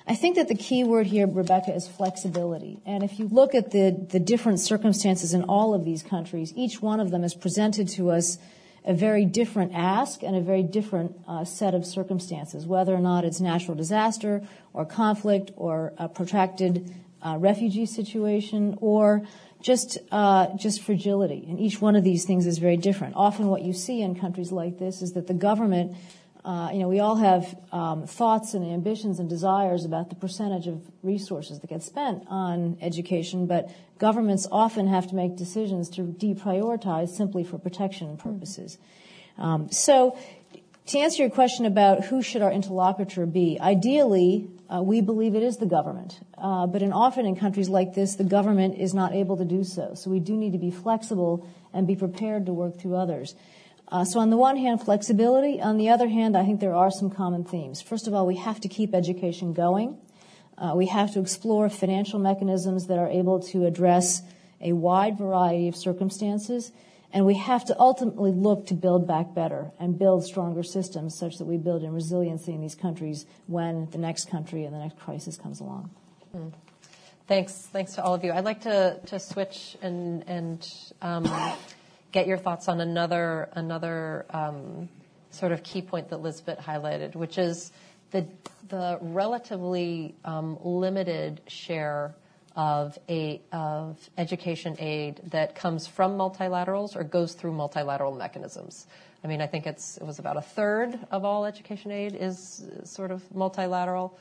I think that the key word here, Rebecca, is flexibility. And if you look at the, the different circumstances in all of these countries, each one of them has presented to us a very different ask and a very different uh, set of circumstances, whether or not it's natural disaster or conflict or a protracted uh, refugee situation or just uh, just fragility. And each one of these things is very different. Often what you see in countries like this is that the government, uh, you know, we all have um, thoughts and ambitions and desires about the percentage of resources that get spent on education, but governments often have to make decisions to deprioritize simply for protection purposes. Um, so to answer your question about who should our interlocutor be, ideally, uh, we believe it is the government. Uh, but in, often in countries like this, the government is not able to do so. So we do need to be flexible and be prepared to work through others. Uh, so on the one hand, flexibility. On the other hand, I think there are some common themes. First of all, we have to keep education going. Uh, we have to explore financial mechanisms that are able to address a wide variety of circumstances. And we have to ultimately look to build back better and build stronger systems such that we build in resiliency in these countries when the next country and the next crisis comes along. Mm. Thanks. Thanks to all of you. I'd like to, to switch and, and um, get your thoughts on another, another um, sort of key point that Lisbeth highlighted, which is the, the relatively um, limited share of a of education aid that comes from multilaterals or goes through multilateral mechanisms. I mean, I think it's it was about a third of all education aid is sort of multilateral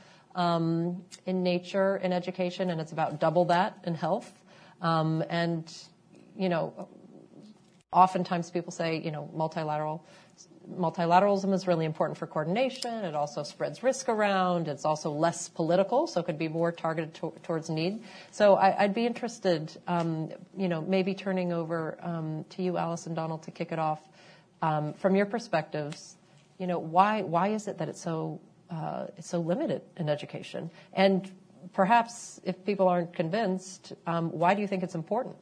um, in nature in education, and it's about double that in health. Um, and you know, oftentimes people say, you know, multilateral. Multilateralism is really important for coordination. It also spreads risk around. It's also less political, so it could be more targeted to, towards need. So I, I'd be interested, um, you know, maybe turning over um, to you, Alice and Donald, to kick it off. Um, from your perspectives, you know, why why is it that it's so uh, it's so limited in education? And perhaps, if people aren't convinced, um, why do you think it's important?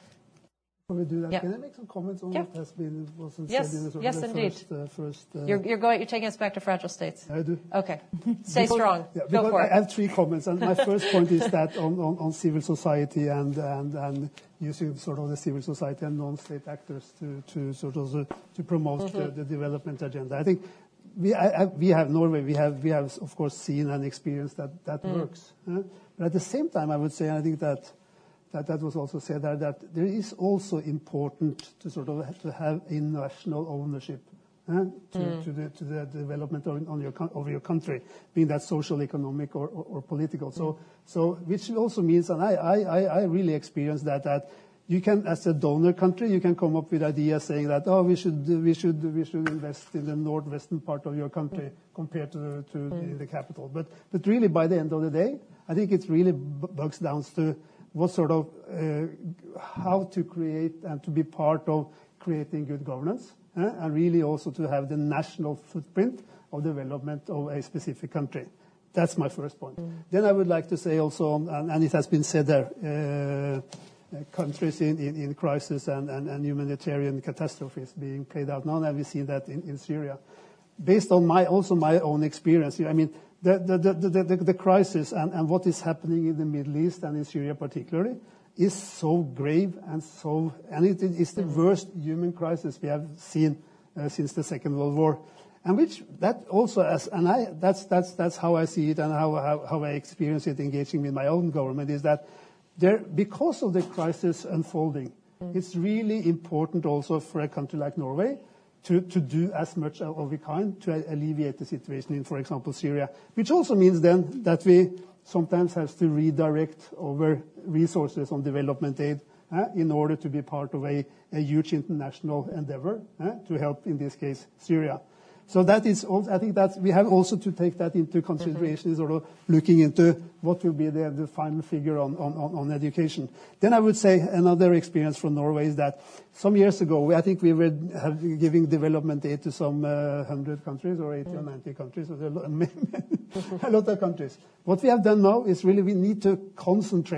Before we do that, yeah. can I make some comments on yeah. what has been wasn't yes. said in the, sort yes, of the indeed. first? Uh, first uh, you're, you're going. You're taking us back to fragile states. I do. Okay. Stay because, strong. Yeah, Go for I it. have three comments, and my first point is that on, on, on civil society and, and and using sort of the civil society and non-state actors to to sort of the, to promote mm-hmm. the, the development agenda. I think we I, I, we have Norway. We have we have of course seen and experienced that that mm. works. Uh, but at the same time, I would say I think that. That, that was also said there, that there is also important to sort of to have a national ownership eh, to, mm. to, the, to the development of, on your, of your country, being that social, economic, or, or, or political. Mm. So, so which also means, and I, I, I really experienced that, that you can, as a donor country, you can come up with ideas saying that, oh, we should we should we should invest in the northwestern part of your country mm. compared to to mm. the, the capital. But but really, by the end of the day, I think it really bugs down to what sort of uh, how to create and to be part of creating good governance, eh? And really also to have the national footprint of development of a specific country. That's my first point. Mm. Then I would like to say also, and, and it has been said there, uh, uh, countries in, in, in crisis and, and, and humanitarian catastrophes being played out now, and we've seen that in, in Syria. Based on my also my own experience, I mean, The, the, the, the, the crisis and, and what is happening in the Middle East and in Syria particularly is so grave and so, and it is the worst human crisis we have seen uh, since the Second World War, and which that also as, and I that's that's that's how I see it and how how, how I experience it engaging with my own government is that there because of the crisis unfolding, mm. it's really important also for a country like Norway. To, to do as much as we can to alleviate the situation in, for example, Syria, which also means then that we sometimes have to redirect our resources on development aid uh, in order to be part of a, a huge international endeavor uh, to help, in this case, Syria. So that is, also, I think that we have also to take that into consideration, mm-hmm. sort of looking into what will be the, the final figure on, on, on education. Then I would say another experience from Norway is that some years ago, I think we were have, giving development aid to some uh, one hundred countries or eighty mm-hmm. or ninety countries, so a lot of countries. What we have done now is really we need to concentrate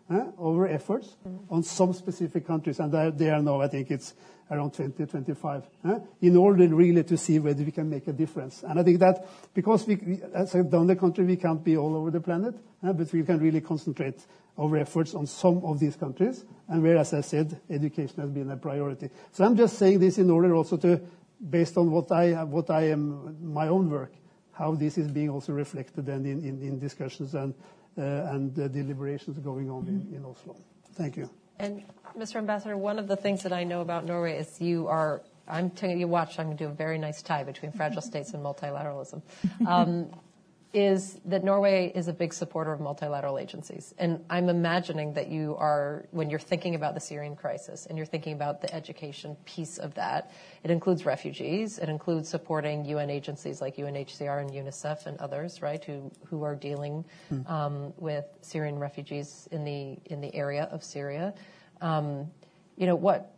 eh, our efforts mm-hmm. on some specific countries, and they are now, I think it's around twenty, twenty-five, eh, in order really to see whether we can make a difference. And I think that because we, we as a donor country, we can't be all over the planet, eh, but we can really concentrate our efforts on some of these countries, and where, as I said, education has been a priority. So I'm just saying this in order also to, based on what I, what I am, my own work, how this is being also reflected then in, in, in discussions and, uh, and uh, deliberations going on in, in Oslo. Thank you. And Mister Ambassador, one of the things that I know about Norway is you are, I'm telling you, watch, I'm going to do a very nice tie between fragile states and multilateralism, um, is that Norway is a big supporter of multilateral agencies. And I'm imagining that you are, when you're thinking about the Syrian crisis and you're thinking about the education piece of that, it includes refugees, it includes supporting U N agencies like U N H C R and UNICEF and others, right, who, who are dealing um, with Syrian refugees in the, in the area of Syria. Um, you know, what,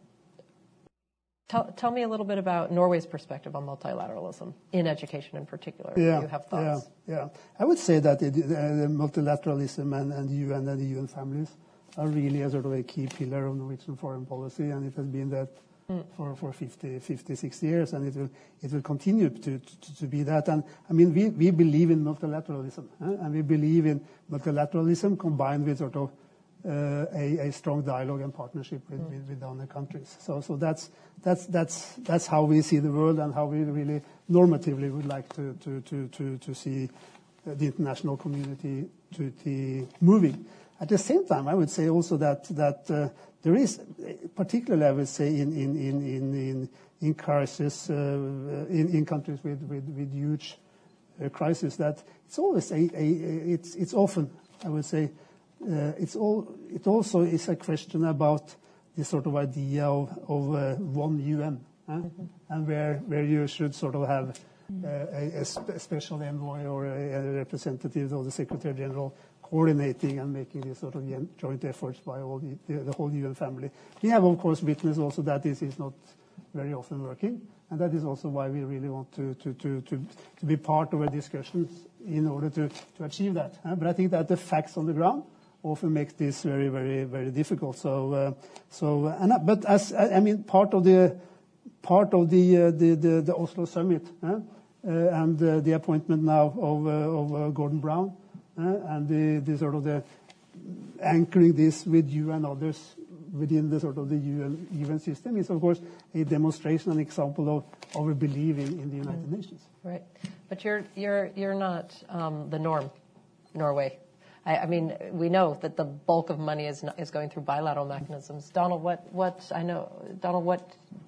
tell, tell me a little bit about Norway's perspective on multilateralism in education in particular. Yeah, Do you have thoughts? Yeah, yeah. I would say that it, uh, the multilateralism and, and the U N and the U N families are really a sort of a key pillar of Norwegian foreign policy, and it has been that mm. for, for fifty, fifty, sixty years, and it will, it will continue to, to, to be that. And I mean, we, we believe in multilateralism, eh? and we believe in multilateralism combined with sort of Uh, a, a strong dialogue and partnership with, mm. with, with donor countries. So, so that's that's that's that's how we see the world, and how we really normatively would like to to to to, to see the international community to the moving. At the same time, I would say also that that uh, there is, particularly I would say in in in in in, in crisis uh, in, in countries with with, with huge uh, crisis, that it's always a, a it's it's often, I would say. Uh, it's all. It also is a question about this sort of idea of, of uh, one U N, eh? mm-hmm. and where where you should sort of have uh, a, a, spe- a special envoy or a, a representative of the Secretary General coordinating and making these sort of joint efforts by all the, the, the whole U N family. We have, of course, witnessed also that this is not very often working, and that is also why we really want to to to to, to be part of a discussion in order to to achieve that. Eh? But I think that the facts on the ground often makes this very, very, very difficult. So, uh, so, uh, and, but as I mean, part of the part of the uh, the, the the Oslo summit uh, uh, and uh, the appointment now of uh, of uh, Gordon Brown uh, and the, the sort of the anchoring this with you and others within the sort of the U N, U N system is, of course, a demonstration, an example of our belief in, in the United mm. Nations. Right, but you're you're you're not um, the norm, Norway. I, I mean, we know that the bulk of money is is going through bilateral mechanisms. Donald, what what I know, Donald, what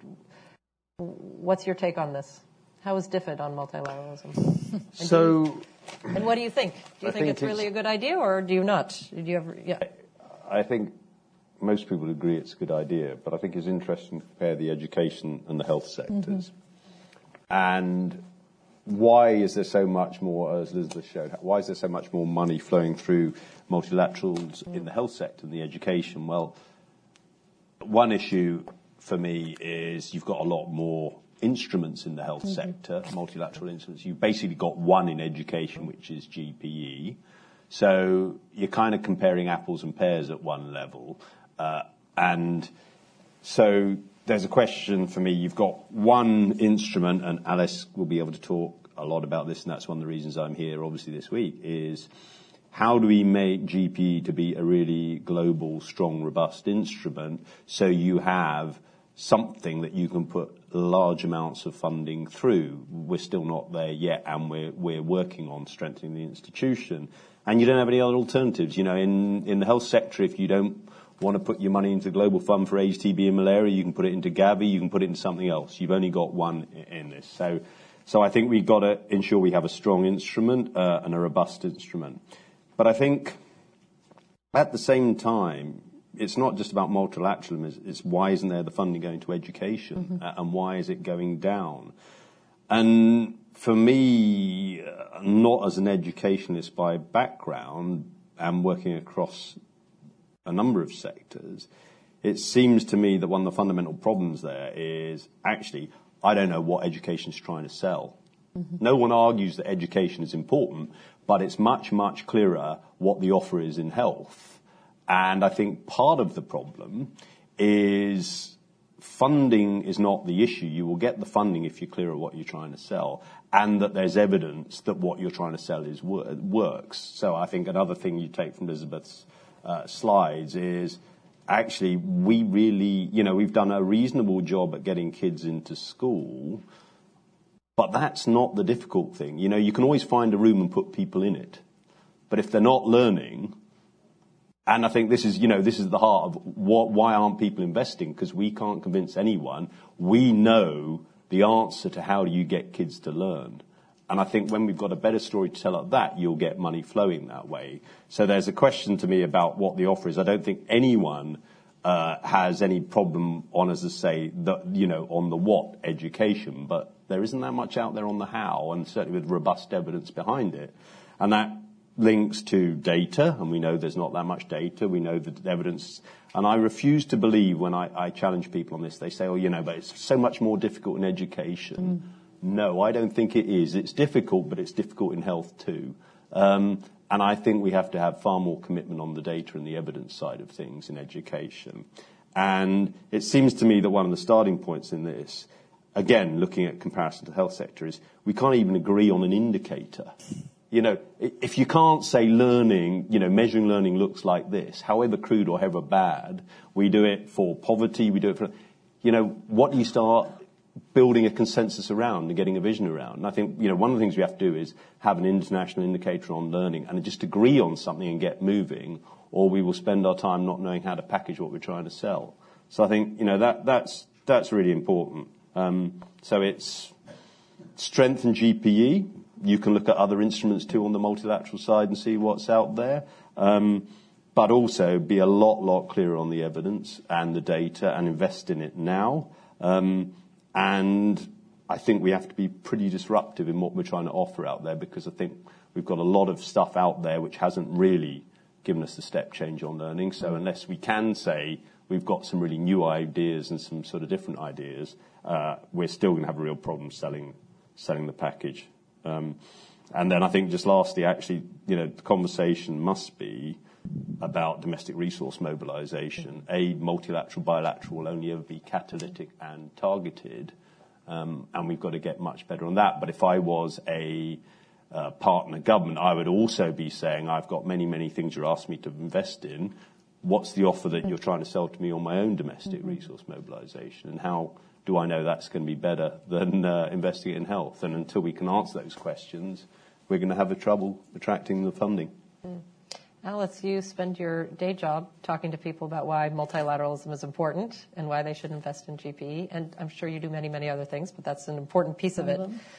what's your take on this? How is D F I D on multilateralism? And so, you, and what do you think? Do you think, think it's really a good idea, or do you not? Do you ever? Yeah. I think most people agree it's a good idea, but I think it's interesting to compare the education and the health sectors. Mm-hmm. And why is there so much more, as Elizabeth showed, why is there so much more money flowing through multilaterals mm. in the health sector and the education? Well, one issue for me is you've got a lot more instruments in the health mm-hmm. sector, multilateral instruments. You've basically got one in education, which is G P E. So you're kind of comparing apples and pears at one level. Uh, and so there's a question for me. You've got one instrument, and Alice will be able to talk a lot about this, and that's one of the reasons I'm here, obviously, this week, is how do we make G P E to be a really global, strong, robust instrument so you have something that you can put large amounts of funding through? We're still not there yet, and we're, we're working on strengthening the institution. And you don't have any other alternatives. You know, in, in the health sector, if you don't want to put your money into the Global Fund for AIDS, T B and malaria, you can put it into Gavi, you can put it into something else. You've only got one in this. So so I think we've got to ensure we have a strong instrument uh, and a robust instrument. But I think at the same time, it's not just about multilateralism, it's, it's why isn't there the funding going to education mm-hmm. uh, and why is it going down? And for me, uh, not as an educationalist by background and working across a number of sectors, it seems to me that one of the fundamental problems there is actually, I don't know what education's trying to sell. Mm-hmm. No one argues that education is important, but it's much, much clearer what the offer is in health. And I think part of the problem is funding is not the issue. You will get the funding if you're clear of what you're trying to sell, and that there's evidence that what you're trying to sell is works. So I think another thing you take from Elizabeth's uh, slides is actually we really, you know, we've done a reasonable job at getting kids into school, but that's not the difficult thing. You know, you can always find a room and put people in it. But if they're not learning, and I think this is, you know, this is the heart of what, why aren't people investing? Because we can't convince anyone. We know the answer to how do you get kids to learn. And I think when we've got a better story to tell like that, you'll get money flowing that way. So there's a question to me about what the offer is. I don't think anyone uh, has any problem on, as I say, the, you know, on the what education, but there isn't that much out there on the how, and certainly with robust evidence behind it. And that links to data, and we know there's not that much data. We know the evidence. And I refuse to believe when I, I challenge people on this, they say, oh, you know, but it's so much more difficult in education. Mm. No, I don't think it is. It's difficult, but it's difficult in health too. Um, and I think we have to have far more commitment on the data and the evidence side of things in education. And it seems to me that one of the starting points in this, again, looking at comparison to the health sector, is we can't even agree on an indicator. You know, if you can't say learning, you know, measuring learning looks like this, however crude or however bad, we do it for poverty, we do it for, you know, what do you start building a consensus around and getting a vision around? And I think, you know, one of the things we have to do is have an international indicator on learning and just agree on something and get moving, or we will spend our time not knowing how to package what we're trying to sell. So I think, you know, that that's that's really important. Um, so it's strengthen G P E. You can look at other instruments too on the multilateral side and see what's out there. Um, but also be a lot, lot clearer on the evidence and the data and invest in it now. Um, and I think we have to be pretty disruptive in what we're trying to offer out there, because I think we've got a lot of stuff out there which hasn't really given us the step change on learning. So unless we can say we've got some really new ideas and some sort of different ideas, uh, we're still going to have a real problem selling selling the package. Um, and then I think just lastly, actually, you know, the conversation must be about domestic resource mobilization. A, multilateral, bilateral will only ever be catalytic and targeted, um, and we've got to get much better on that. But if I was a uh, partner government, I would also be saying, I've got many, many things you're asking me to invest in. What's the offer that you're trying to sell to me on my own domestic mm-hmm. resource mobilization? And how do I know that's going to be better than uh, investing in health? And until we can answer those questions, we're going to have a trouble attracting the funding. Mm. Alice, you spend your day job talking to people about why multilateralism is important and why they should invest in G P E. And I'm sure you do many, many other things, but that's an important piece of it.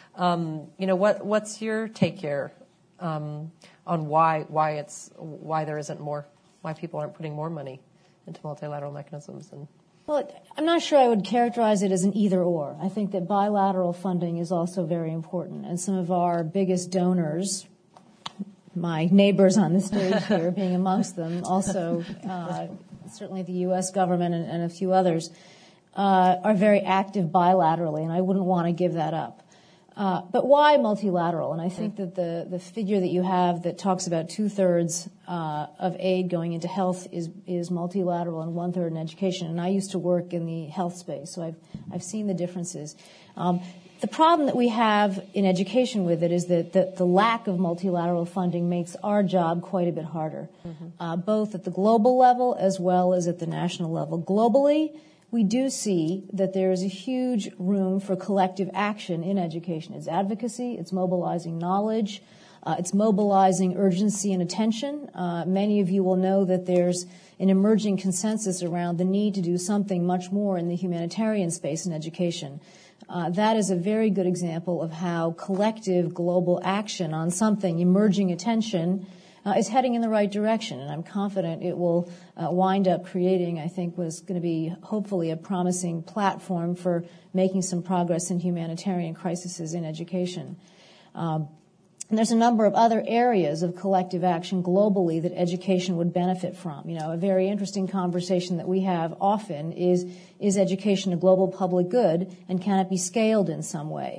Um, you know, what, what's your take here um, on why why it's why there isn't more, why people aren't putting more money into multilateral mechanisms? And Well, I'm not sure I would characterize it as an either-or. I think that bilateral funding is also very important. And some of our biggest donors, my neighbors on the stage here being amongst them, also uh, certainly the U S government and, and a few others, uh, are very active bilaterally, and I wouldn't want to give that up. Uh, but why multilateral? And I think that the, the figure that you have that talks about two-thirds uh, of aid going into health is, is multilateral and one-third in education. And I used to work in the health space, so I've, I've seen the differences. Um, the problem that we have in education with it is that the, the lack of multilateral funding makes our job quite a bit harder, mm-hmm. uh, both at the global level as well as at the national level. Globally, we do see that there is a huge room for collective action in education. It's advocacy, it's mobilizing knowledge, uh, it's mobilizing urgency and attention. Uh, many of you will know that there's an emerging consensus around the need to do something much more in the humanitarian space in education. Uh, that is a very good example of how collective global action on something, emerging attention, Uh, is heading in the right direction, and I'm confident it will uh, wind up creating, I think, what is going to be hopefully a promising platform for making some progress in humanitarian crises in education. Um, and there's a number of other areas of collective action globally that education would benefit from. You know, a very interesting conversation that we have often is, is education a global public good, and can it be scaled in some way?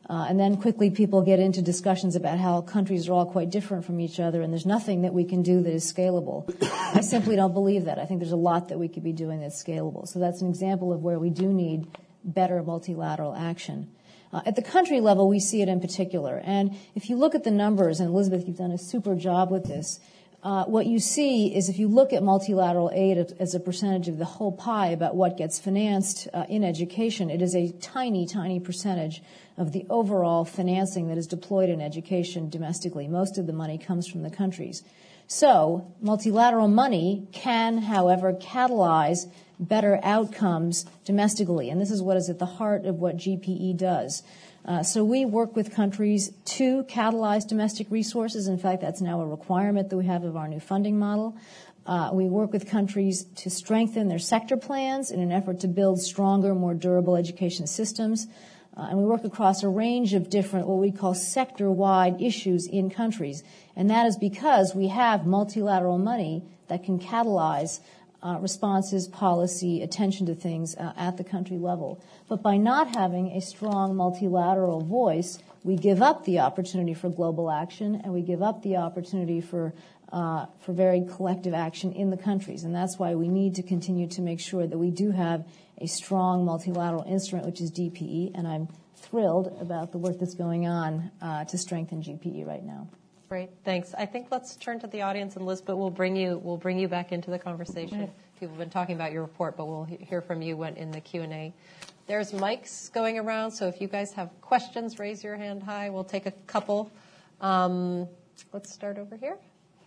Uh, and then quickly people get into discussions about how countries are all quite different from each other and there's nothing that we can do that is scalable. I simply don't believe that. I think there's a lot that we could be doing that's scalable. So that's an example of where we do need better multilateral action. Uh, at the country level, we see it in particular. And if you look at the numbers, and Elizabeth, you've done a super job with this, Uh, what you see is if you look at multilateral aid as a percentage of the whole pie about what gets financed uh, in education, it is a tiny, tiny percentage of the overall financing that is deployed in education domestically. Most of the money comes from the countries. So multilateral money can, however, catalyze better outcomes domestically, and this is what is at the heart of what G P E does. Uh, so we work with countries to catalyze domestic resources. In fact, that's now a requirement that we have of our new funding model. Uh, we work with countries to strengthen their sector plans in an effort to build stronger, more durable education systems. Uh, and we work across a range of different, what we call sector-wide issues in countries. And that is because we have multilateral money that can catalyze Uh, responses, policy, attention to things uh, at the country level. But by not having a strong multilateral voice, we give up the opportunity for global action and we give up the opportunity for uh, for very collective action in the countries. And that's why we need to continue to make sure that we do have a strong multilateral instrument, which is D P E. And I'm thrilled about the work that's going on uh, to strengthen G P E right now. Great, thanks. I think let's turn to the audience, and Elizabeth, we'll bring you we'll bring you back into the conversation. Right. People have been talking about your report, but we'll he- hear from you when in the Q and A. There's mics going around, so if you guys have questions, raise your hand high. We'll take a couple. Um, let's start over here.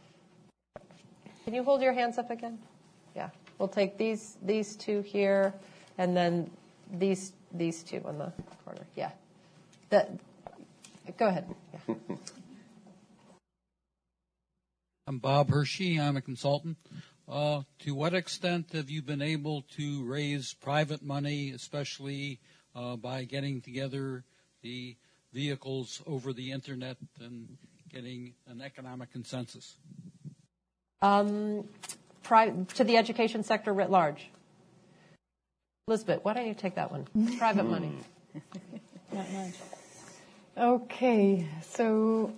Can you hold your hands up again? Yeah, we'll take these these two here, and then these these two on the corner. Yeah, that. Go ahead. Yeah. I'm Bob Hershey. I'm a consultant. Uh, to what extent have you been able to raise private money, especially uh, by getting together the vehicles over the Internet and getting an economic consensus? Um, pri- to the education sector writ large. Elizabeth, why don't you take that one? Private money. Not much. Okay, so...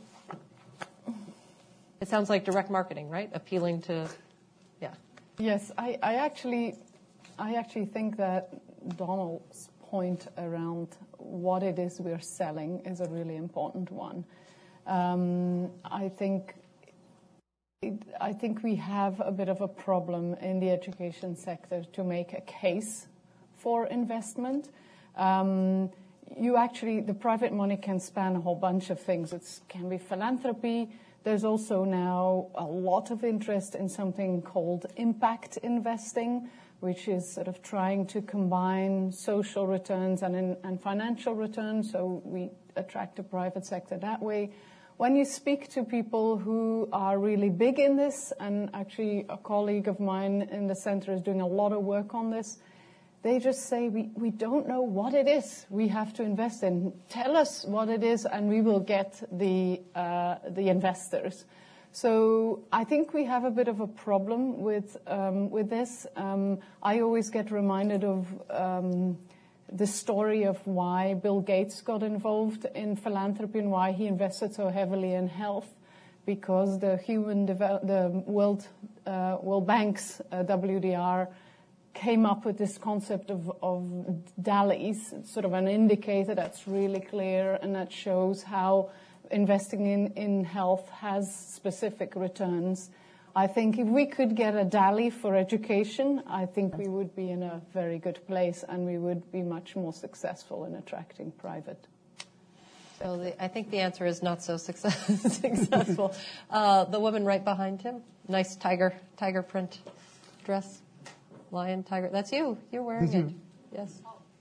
It sounds like direct marketing, right? Appealing to, yeah. Yes, I, I actually, I actually think that Donald's point around what it is we're selling is a really important one. Um, I think, it, I think we have a bit of a problem in the education sector to make a case for investment. Um, you actually, the private money can span a whole bunch of things. It can be philanthropy. There's also now a lot of interest in something called impact investing, which is sort of trying to combine social returns and, in, and financial returns, so we attract the private sector that way. When you speak to people who are really big in this, and actually a colleague of mine in the center is doing a lot of work on this, they just say, we, we don't know what it is we have to invest in. Tell us what it is, and we will get the uh, the investors. So I think we have a bit of a problem with um, with this. Um, I always get reminded of um, the story of why Bill Gates got involved in philanthropy and why he invested so heavily in health, because the human devel- the World uh, World Bank's uh, W D R came up with this concept of, of D A L Is, sort of an indicator that's really clear and that shows how investing in, in health has specific returns. I think if we could get a D A L I for education, I think we would be in a very good place and we would be much more successful in attracting private. So the, I think the answer is not so success, successful. Uh, the woman right behind him, nice tiger tiger print dress. Lion, tiger. That's you. You're wearing it. Yes.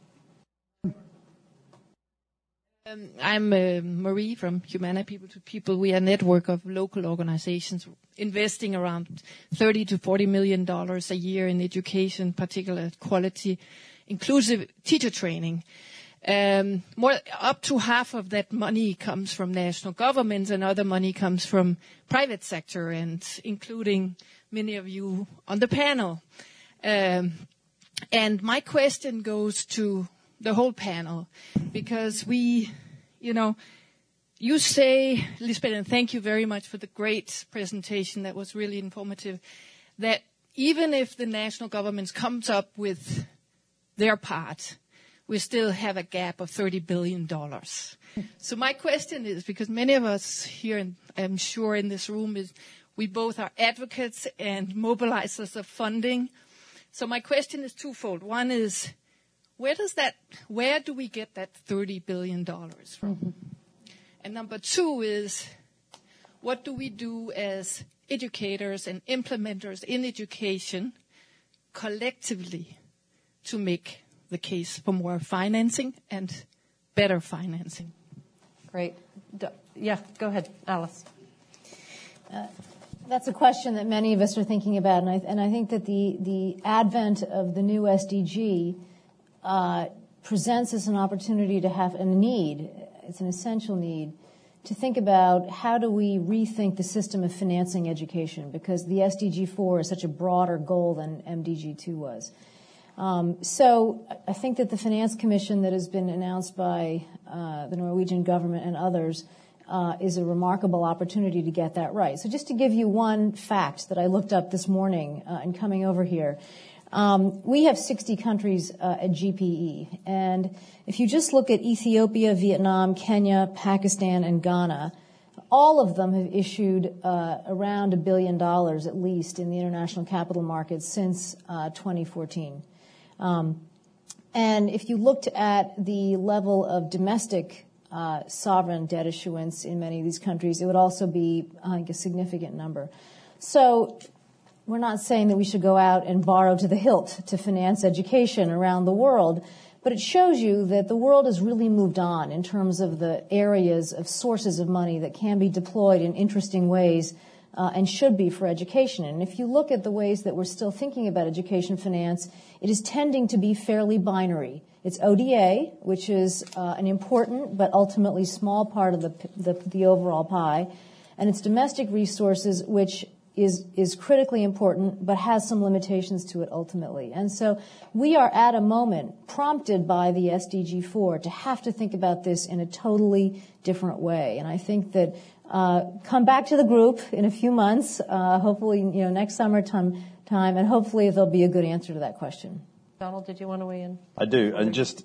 Um, I'm uh, Marie from Humana People to People. We are a network of local organizations investing around thirty to forty million dollars a year in education, particular quality, inclusive teacher training. Um, more up to half of that money comes from national governments, and other money comes from private sector, and including many of you on the panel. Um, and my question goes to the whole panel, because we you know, you say, Lisbeth, and thank you very much for the great presentation that was really informative, that even if the national governments comes up with their part, we still have a gap of thirty billion dollars. So my question is, because many of us here, and I'm sure in this room, is we both are advocates and mobilizers of funding. So my question is twofold. One is, where does that, where do we get that thirty billion dollars from? Mm-hmm. And number two is, what do we do as educators and implementers in education collectively to make the case for more financing and better financing? Great. Yeah, go ahead, Alice. Uh, that's a question that many of us are thinking about, and I, and I think that the, the advent of the new S D G uh, presents us an opportunity to have a need, it's an essential need, to think about how do we rethink the system of financing education, because the S D G four is such a broader goal than M D G two was. Um, so I think that the Finance Commission that has been announced by uh, the Norwegian government and others uh, is a remarkable opportunity to get that right. So just to give you one fact that I looked up this morning uh, in coming over here, um, we have sixty countries uh, at G P E. And if you just look at Ethiopia, Vietnam, Kenya, Pakistan, and Ghana, all of them have issued uh, around a billion dollars at least in the international capital markets since uh, twenty fourteen. Um, and if you looked at the level of domestic uh, sovereign debt issuance in many of these countries, it would also be, I think, a significant number. So we're not saying that we should go out and borrow to the hilt to finance education around the world, but it shows you that the world has really moved on in terms of the areas of sources of money that can be deployed in interesting ways Uh, and should be for education. And if you look at the ways that we're still thinking about education finance, it is tending to be fairly binary. It's O D A, which is uh, an important but ultimately small part of the, the, the overall pie, and it's domestic resources, which is, is critically important but has some limitations to it ultimately. And so we are at a moment prompted by the S D G four to have to think about this in a totally different way. And I think that Uh, come back to the group in a few months, uh, hopefully, you know, next summer time, time, and hopefully there'll be a good answer to that question. Donald, did you want to weigh in? I do, and just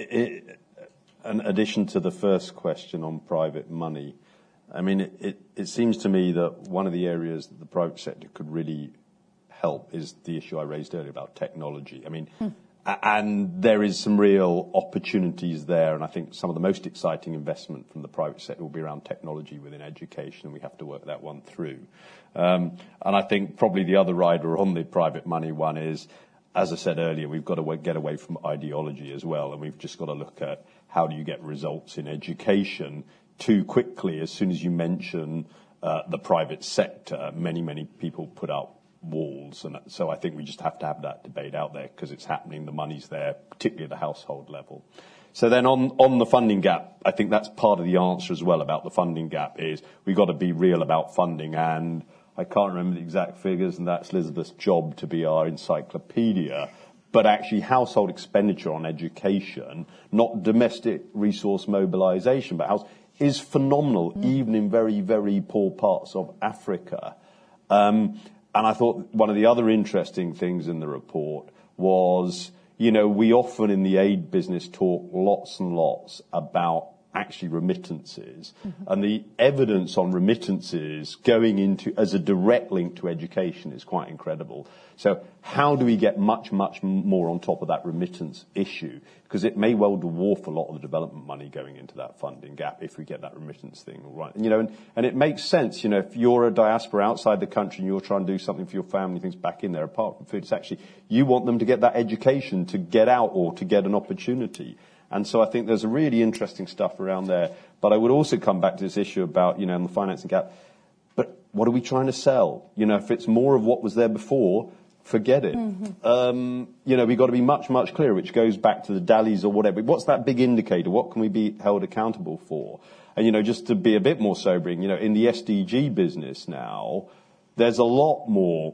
in addition to the first question on private money, I mean, it, it, it seems to me that one of the areas that the private sector could really help is the issue I raised earlier about technology. I mean, hmm. And there is some real opportunities there, and I think some of the most exciting investment from the private sector will be around technology within education, and we have to work that one through. Um, and I think probably the other rider on the private money one is, as I said earlier, we've got to get away from ideology as well, and we've just got to look at how do you get results in education too quickly. As soon as you mention uh, the private sector, many, many people put up walls, and so I think we just have to have that debate out there because it's happening, the money's there, particularly at the household level. So then on, on the funding gap, I think that's part of the answer as well about the funding gap is we've got to be real about funding, and I can't remember the exact figures, and that's Elizabeth's job to be our encyclopedia, but actually household expenditure on education, not domestic resource mobilization, but house, is phenomenal, mm. even in very, very poor parts of Africa. Um, And I thought one of the other interesting things in the report was, you know, we often in the aid business talk lots and lots about actually remittances. Mm-hmm. And the evidence on remittances going into as a direct link to education is quite incredible. So how do we get much, much more on top of that remittance issue? Because it may well dwarf a lot of the development money going into that funding gap if we get that remittance thing right. And, you know, and, and it makes sense, you know, if you're a diaspora outside the country and you're trying to do something for your family, things back in there apart from food, it's actually, you want them to get that education to get out or to get an opportunity. And so I think there's a really interesting stuff around there. But I would also come back to this issue about, you know, the financing gap. But what are we trying to sell? You know, if it's more of what was there before, forget it. Mm-hmm. Um, you know, we've got to be much, much clearer, which goes back to the D A L Ys or whatever. What's that big indicator? What can we be held accountable for? And, you know, just to be a bit more sobering, you know, in the S D G business now, there's a lot more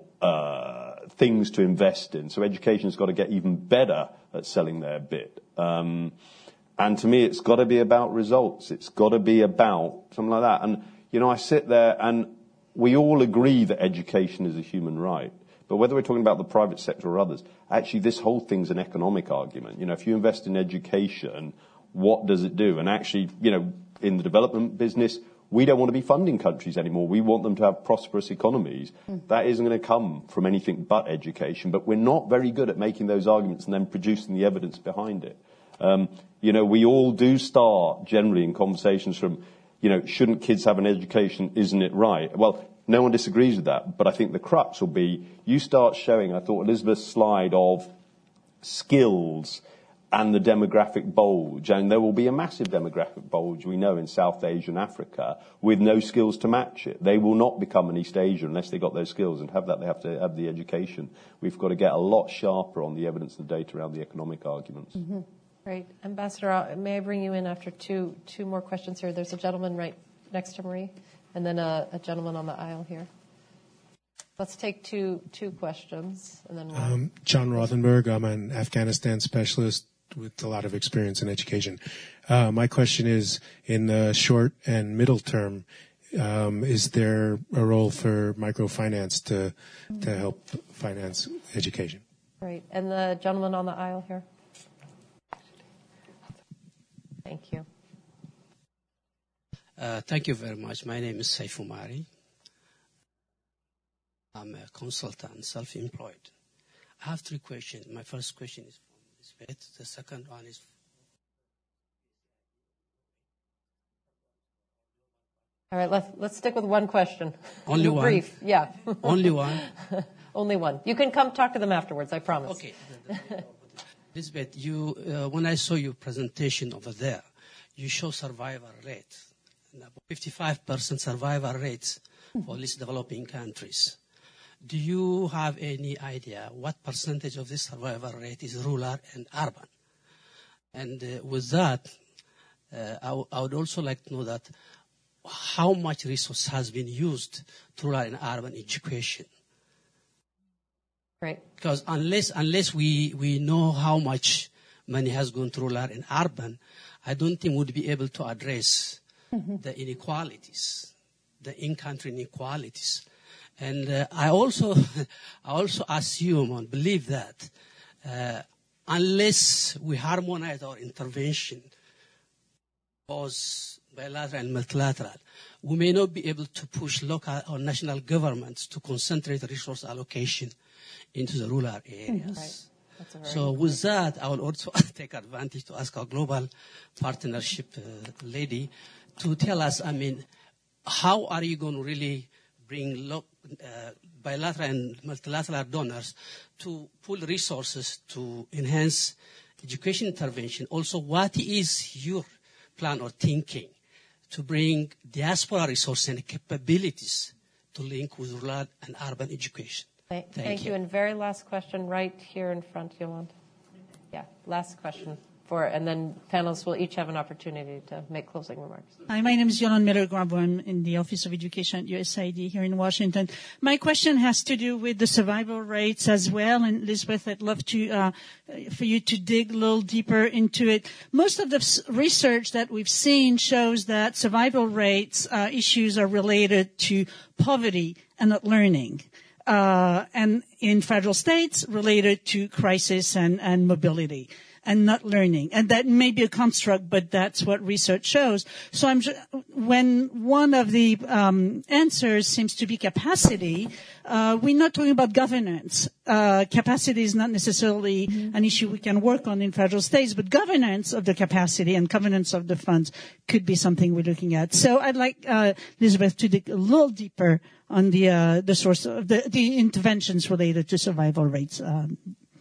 uh, things to invest in. So education's got to get even better at selling their bit. Um, And to me, it's got to be about results. It's got to be about something like that. And, you know, I sit there and we all agree that education is a human right. But whether we're talking about the private sector or others, actually this whole thing's an economic argument. You know, if you invest in education, what does it do? And actually, you know, in the development business, we don't want to be funding countries anymore. We want them to have prosperous economies. Mm. That isn't going to come from anything but education. But we're not very good at making those arguments and then producing the evidence behind it. Um, you know, we all do start generally in conversations from, you know, shouldn't kids have an education? Isn't it right? Well, no one disagrees with that. But I think the crux will be you start showing, I thought Elizabeth's slide of skills and the demographic bulge, and there will be a massive demographic bulge, we know, in South Asia and Africa, with no skills to match it. They will not become an East Asia unless they got those skills, and have that, they have to have the education. We've got to get a lot sharper on the evidence and the data around the economic arguments. Mm-hmm. Great. Ambassador, may I bring you in after two two more questions here? There's a gentleman right next to Marie, and then a, a gentleman on the aisle here. Let's take two two questions, and then one. Um, John Rothenberg. I'm an Afghanistan specialist with a lot of experience in education. Uh, my question is, in the short and middle term, um, is there a role for microfinance to to help finance education? Great. And the gentleman on the aisle here. Thank you. Uh, thank you very much. My name is Saif Umari. I'm a consultant, self-employed. I have three questions. My first question is for Elizabeth. The second one is... All right, let's, let's stick with one question. Only one? Brief, yeah. Only one? Only one. You can come talk to them afterwards, I promise. Okay. Elizabeth, you, uh, when I saw your presentation over there, you show survival rate, about fifty-five percent survival rates for least developing countries. Do you have any idea what percentage of this survival rate is rural and urban? And uh, with that, uh, I, w- I would also like to know that how much resource has been used to rural and urban education? Right. Because unless unless we, we know how much money has gone to rural and urban, I don't think we'd be able to address mm-hmm. the inequalities, the in-country inequalities. And uh, I also I also assume and believe that uh, unless we harmonize our intervention, both bilateral and multilateral, we may not be able to push local or national governments to concentrate resource allocation into the rural areas. Right. So with that, I will also take advantage to ask our global partnership uh, lady to tell us, I mean, how are you going to really bring lo- uh, bilateral and multilateral donors to pool resources to enhance education intervention? Also, what is your plan or thinking to bring diaspora resources and capabilities to link with rural and urban education? Thank, Thank, thank you. you. And very last question right here in front, Yolanda. Yeah, last question. For, and then panelists will each have an opportunity to make closing remarks. Hi, my name is Yolanda Miller-Grabo. I'm in the Office of Education at U S A I D here in Washington. My question has to do with the survival rates as well. And Elizabeth, I'd love to, uh, for you to dig a little deeper into it. Most of the research that we've seen shows that survival rates uh, issues are related to poverty and not learning. Uh, and in federal states related to crisis and, and mobility and not learning. And that may be a construct, but that's what research shows. So I'm, when one of the, um, answers seems to be capacity, uh, we're not talking about governance. Uh, capacity is not necessarily mm-hmm. an issue we can work on in federal states, but governance of the capacity and governance of the funds could be something we're looking at. So I'd like, uh, Elizabeth to dig a little deeper on the, uh, the source of the, the interventions related to survival rates. Um,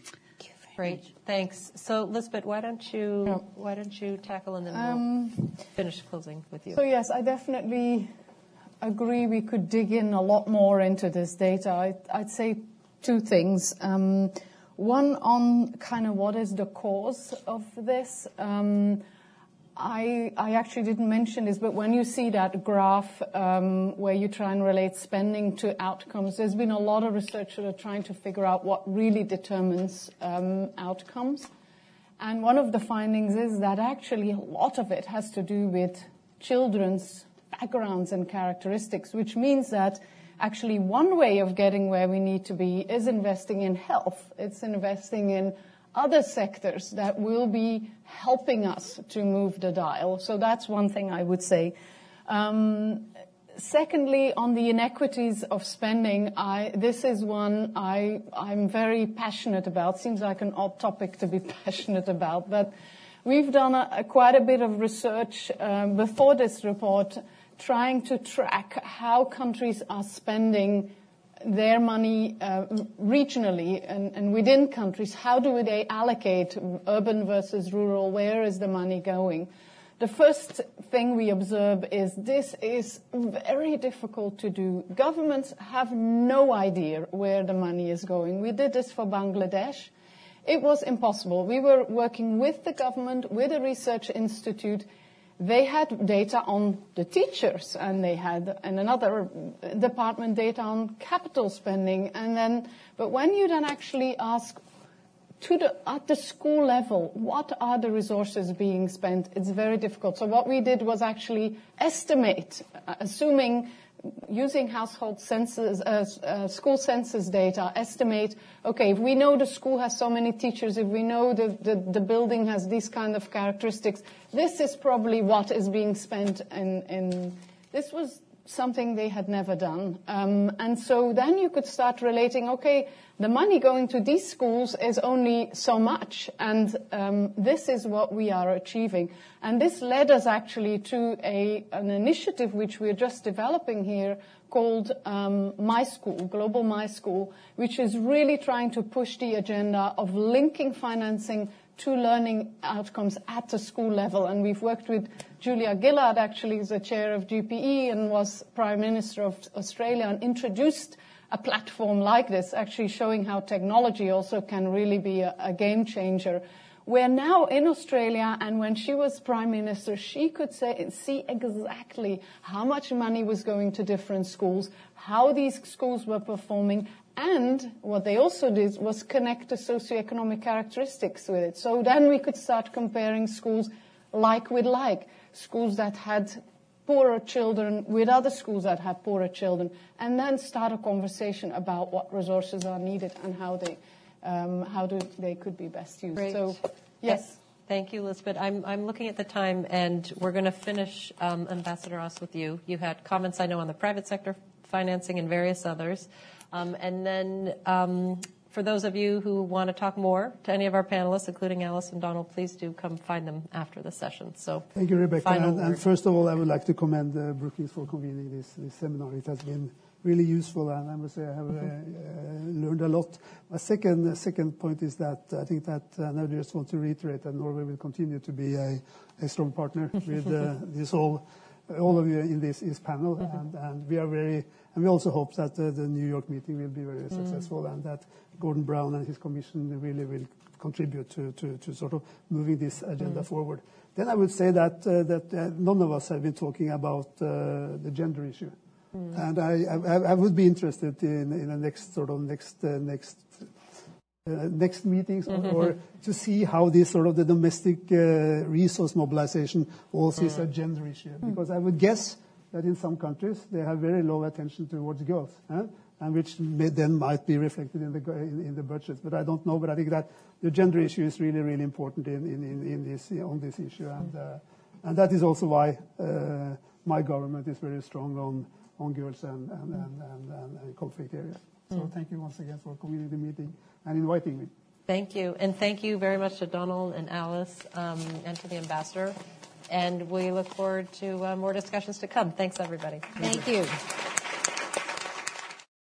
Great, thanks. So, Elizabeth, why don't you yeah. why don't you tackle and then um, we'll finish closing with you. So yes, I definitely agree. We could dig in a lot more into this data. I, I'd say two things. Um, one on kind of what is the cause of this. Um, I, I actually didn't mention this, but when you see that graph um, where you try and relate spending to outcomes, there's been a lot of research that are trying to figure out what really determines um, outcomes. And one of the findings is that actually a lot of it has to do with children's backgrounds and characteristics, which means that actually one way of getting where we need to be is investing in health. It's investing in other sectors that will be helping us to move the dial. So that's one thing I would say. Um, secondly, on the inequities of spending, I, this is one I, I'm very passionate about. Seems like an odd topic to be passionate about, but we've done a, a quite a bit of research um, before this report, trying to track how countries are spending their money uh, regionally and, and within countries. How do they allocate urban versus rural? Where is the money going? The first thing we observe is this is very difficult to do. Governments have no idea where the money is going. We did this for Bangladesh. It was impossible. We were working with the government, with a research institute. They had data on the teachers, and they had in another department data on capital spending. And then, but when you then actually ask to the, at the school level, what are the resources being spent, it's very difficult. So what we did was actually estimate, uh, assuming using household census, uh, uh, school census data, estimate, okay, if we know the school has so many teachers, if we know the, the, the building has these kind of characteristics, this is probably what is being spent in, in this was something they had never done. Um, and so then you could start relating, okay, the money going to these schools is only so much, and um, this is what we are achieving. And this led us actually to a, an initiative which we're just developing here called um, My School, Global My School, which is really trying to push the agenda of linking financing to learning outcomes at the school level. And we've worked with Julia Gillard, actually, who's the chair of G P E and was Prime Minister of Australia, and introduced a platform like this, actually showing how technology also can really be a, a game changer. Where now in Australia, and when she was Prime Minister, she could say, see exactly how much money was going to different schools, how these schools were performing, and what they also did was connect the socioeconomic characteristics with it. So then we could start comparing schools like with like, schools that had poorer children with other schools that have poorer children, and then start a conversation about what resources are needed and how they um, how do they could be best used. Great. So, yes. Thank you, Lisbeth. I'm, I'm looking at the time, and we're going to finish, um, Ambassador Ross, with you. You had comments, I know, on the private sector financing and various others. Um, and then um, for those of you who want to talk more to any of our panelists, including Alice and Donald, please do come find them after the session. So, thank you, Rebecca. And, and first of all, I would like to commend uh, Brookings for convening this, this seminar. It has been really useful, and I must say I have uh, uh, learned a lot. My second uh, second point is that I think that, uh, and I just want to reiterate that Norway will continue to be a, a strong partner with uh, this all, all of you in this, this panel, mm-hmm. and, and we are very, and we also hope that uh, the New York meeting will be very mm-hmm. successful, and that Gordon Brown and his commission really will contribute to, to, to sort of moving this agenda mm-hmm. forward. Then I would say that uh, that uh, none of us have been talking about uh, the gender issue. Mm. And I, I, I would be interested in, in the next sort of next uh, next uh, next meetings, mm-hmm. or, or to see how this sort of the domestic uh, resource mobilization also mm. is a gender issue. Mm. Because I would guess that in some countries they have very low attention towards girls, eh? and which may, then might be reflected in the in, in the budgets. But I don't know. But I think that the gender issue is really really important in in, in, in this on this issue, and uh, and that is also why uh, my government is very strong on. on girls and, and, and, and, and conflict areas. So mm. thank you once again for coming to the meeting and inviting me. Thank you. And thank you very much to Donald and Alice um, and to the ambassador. And we look forward to uh, more discussions to come. Thanks, everybody. Thank you.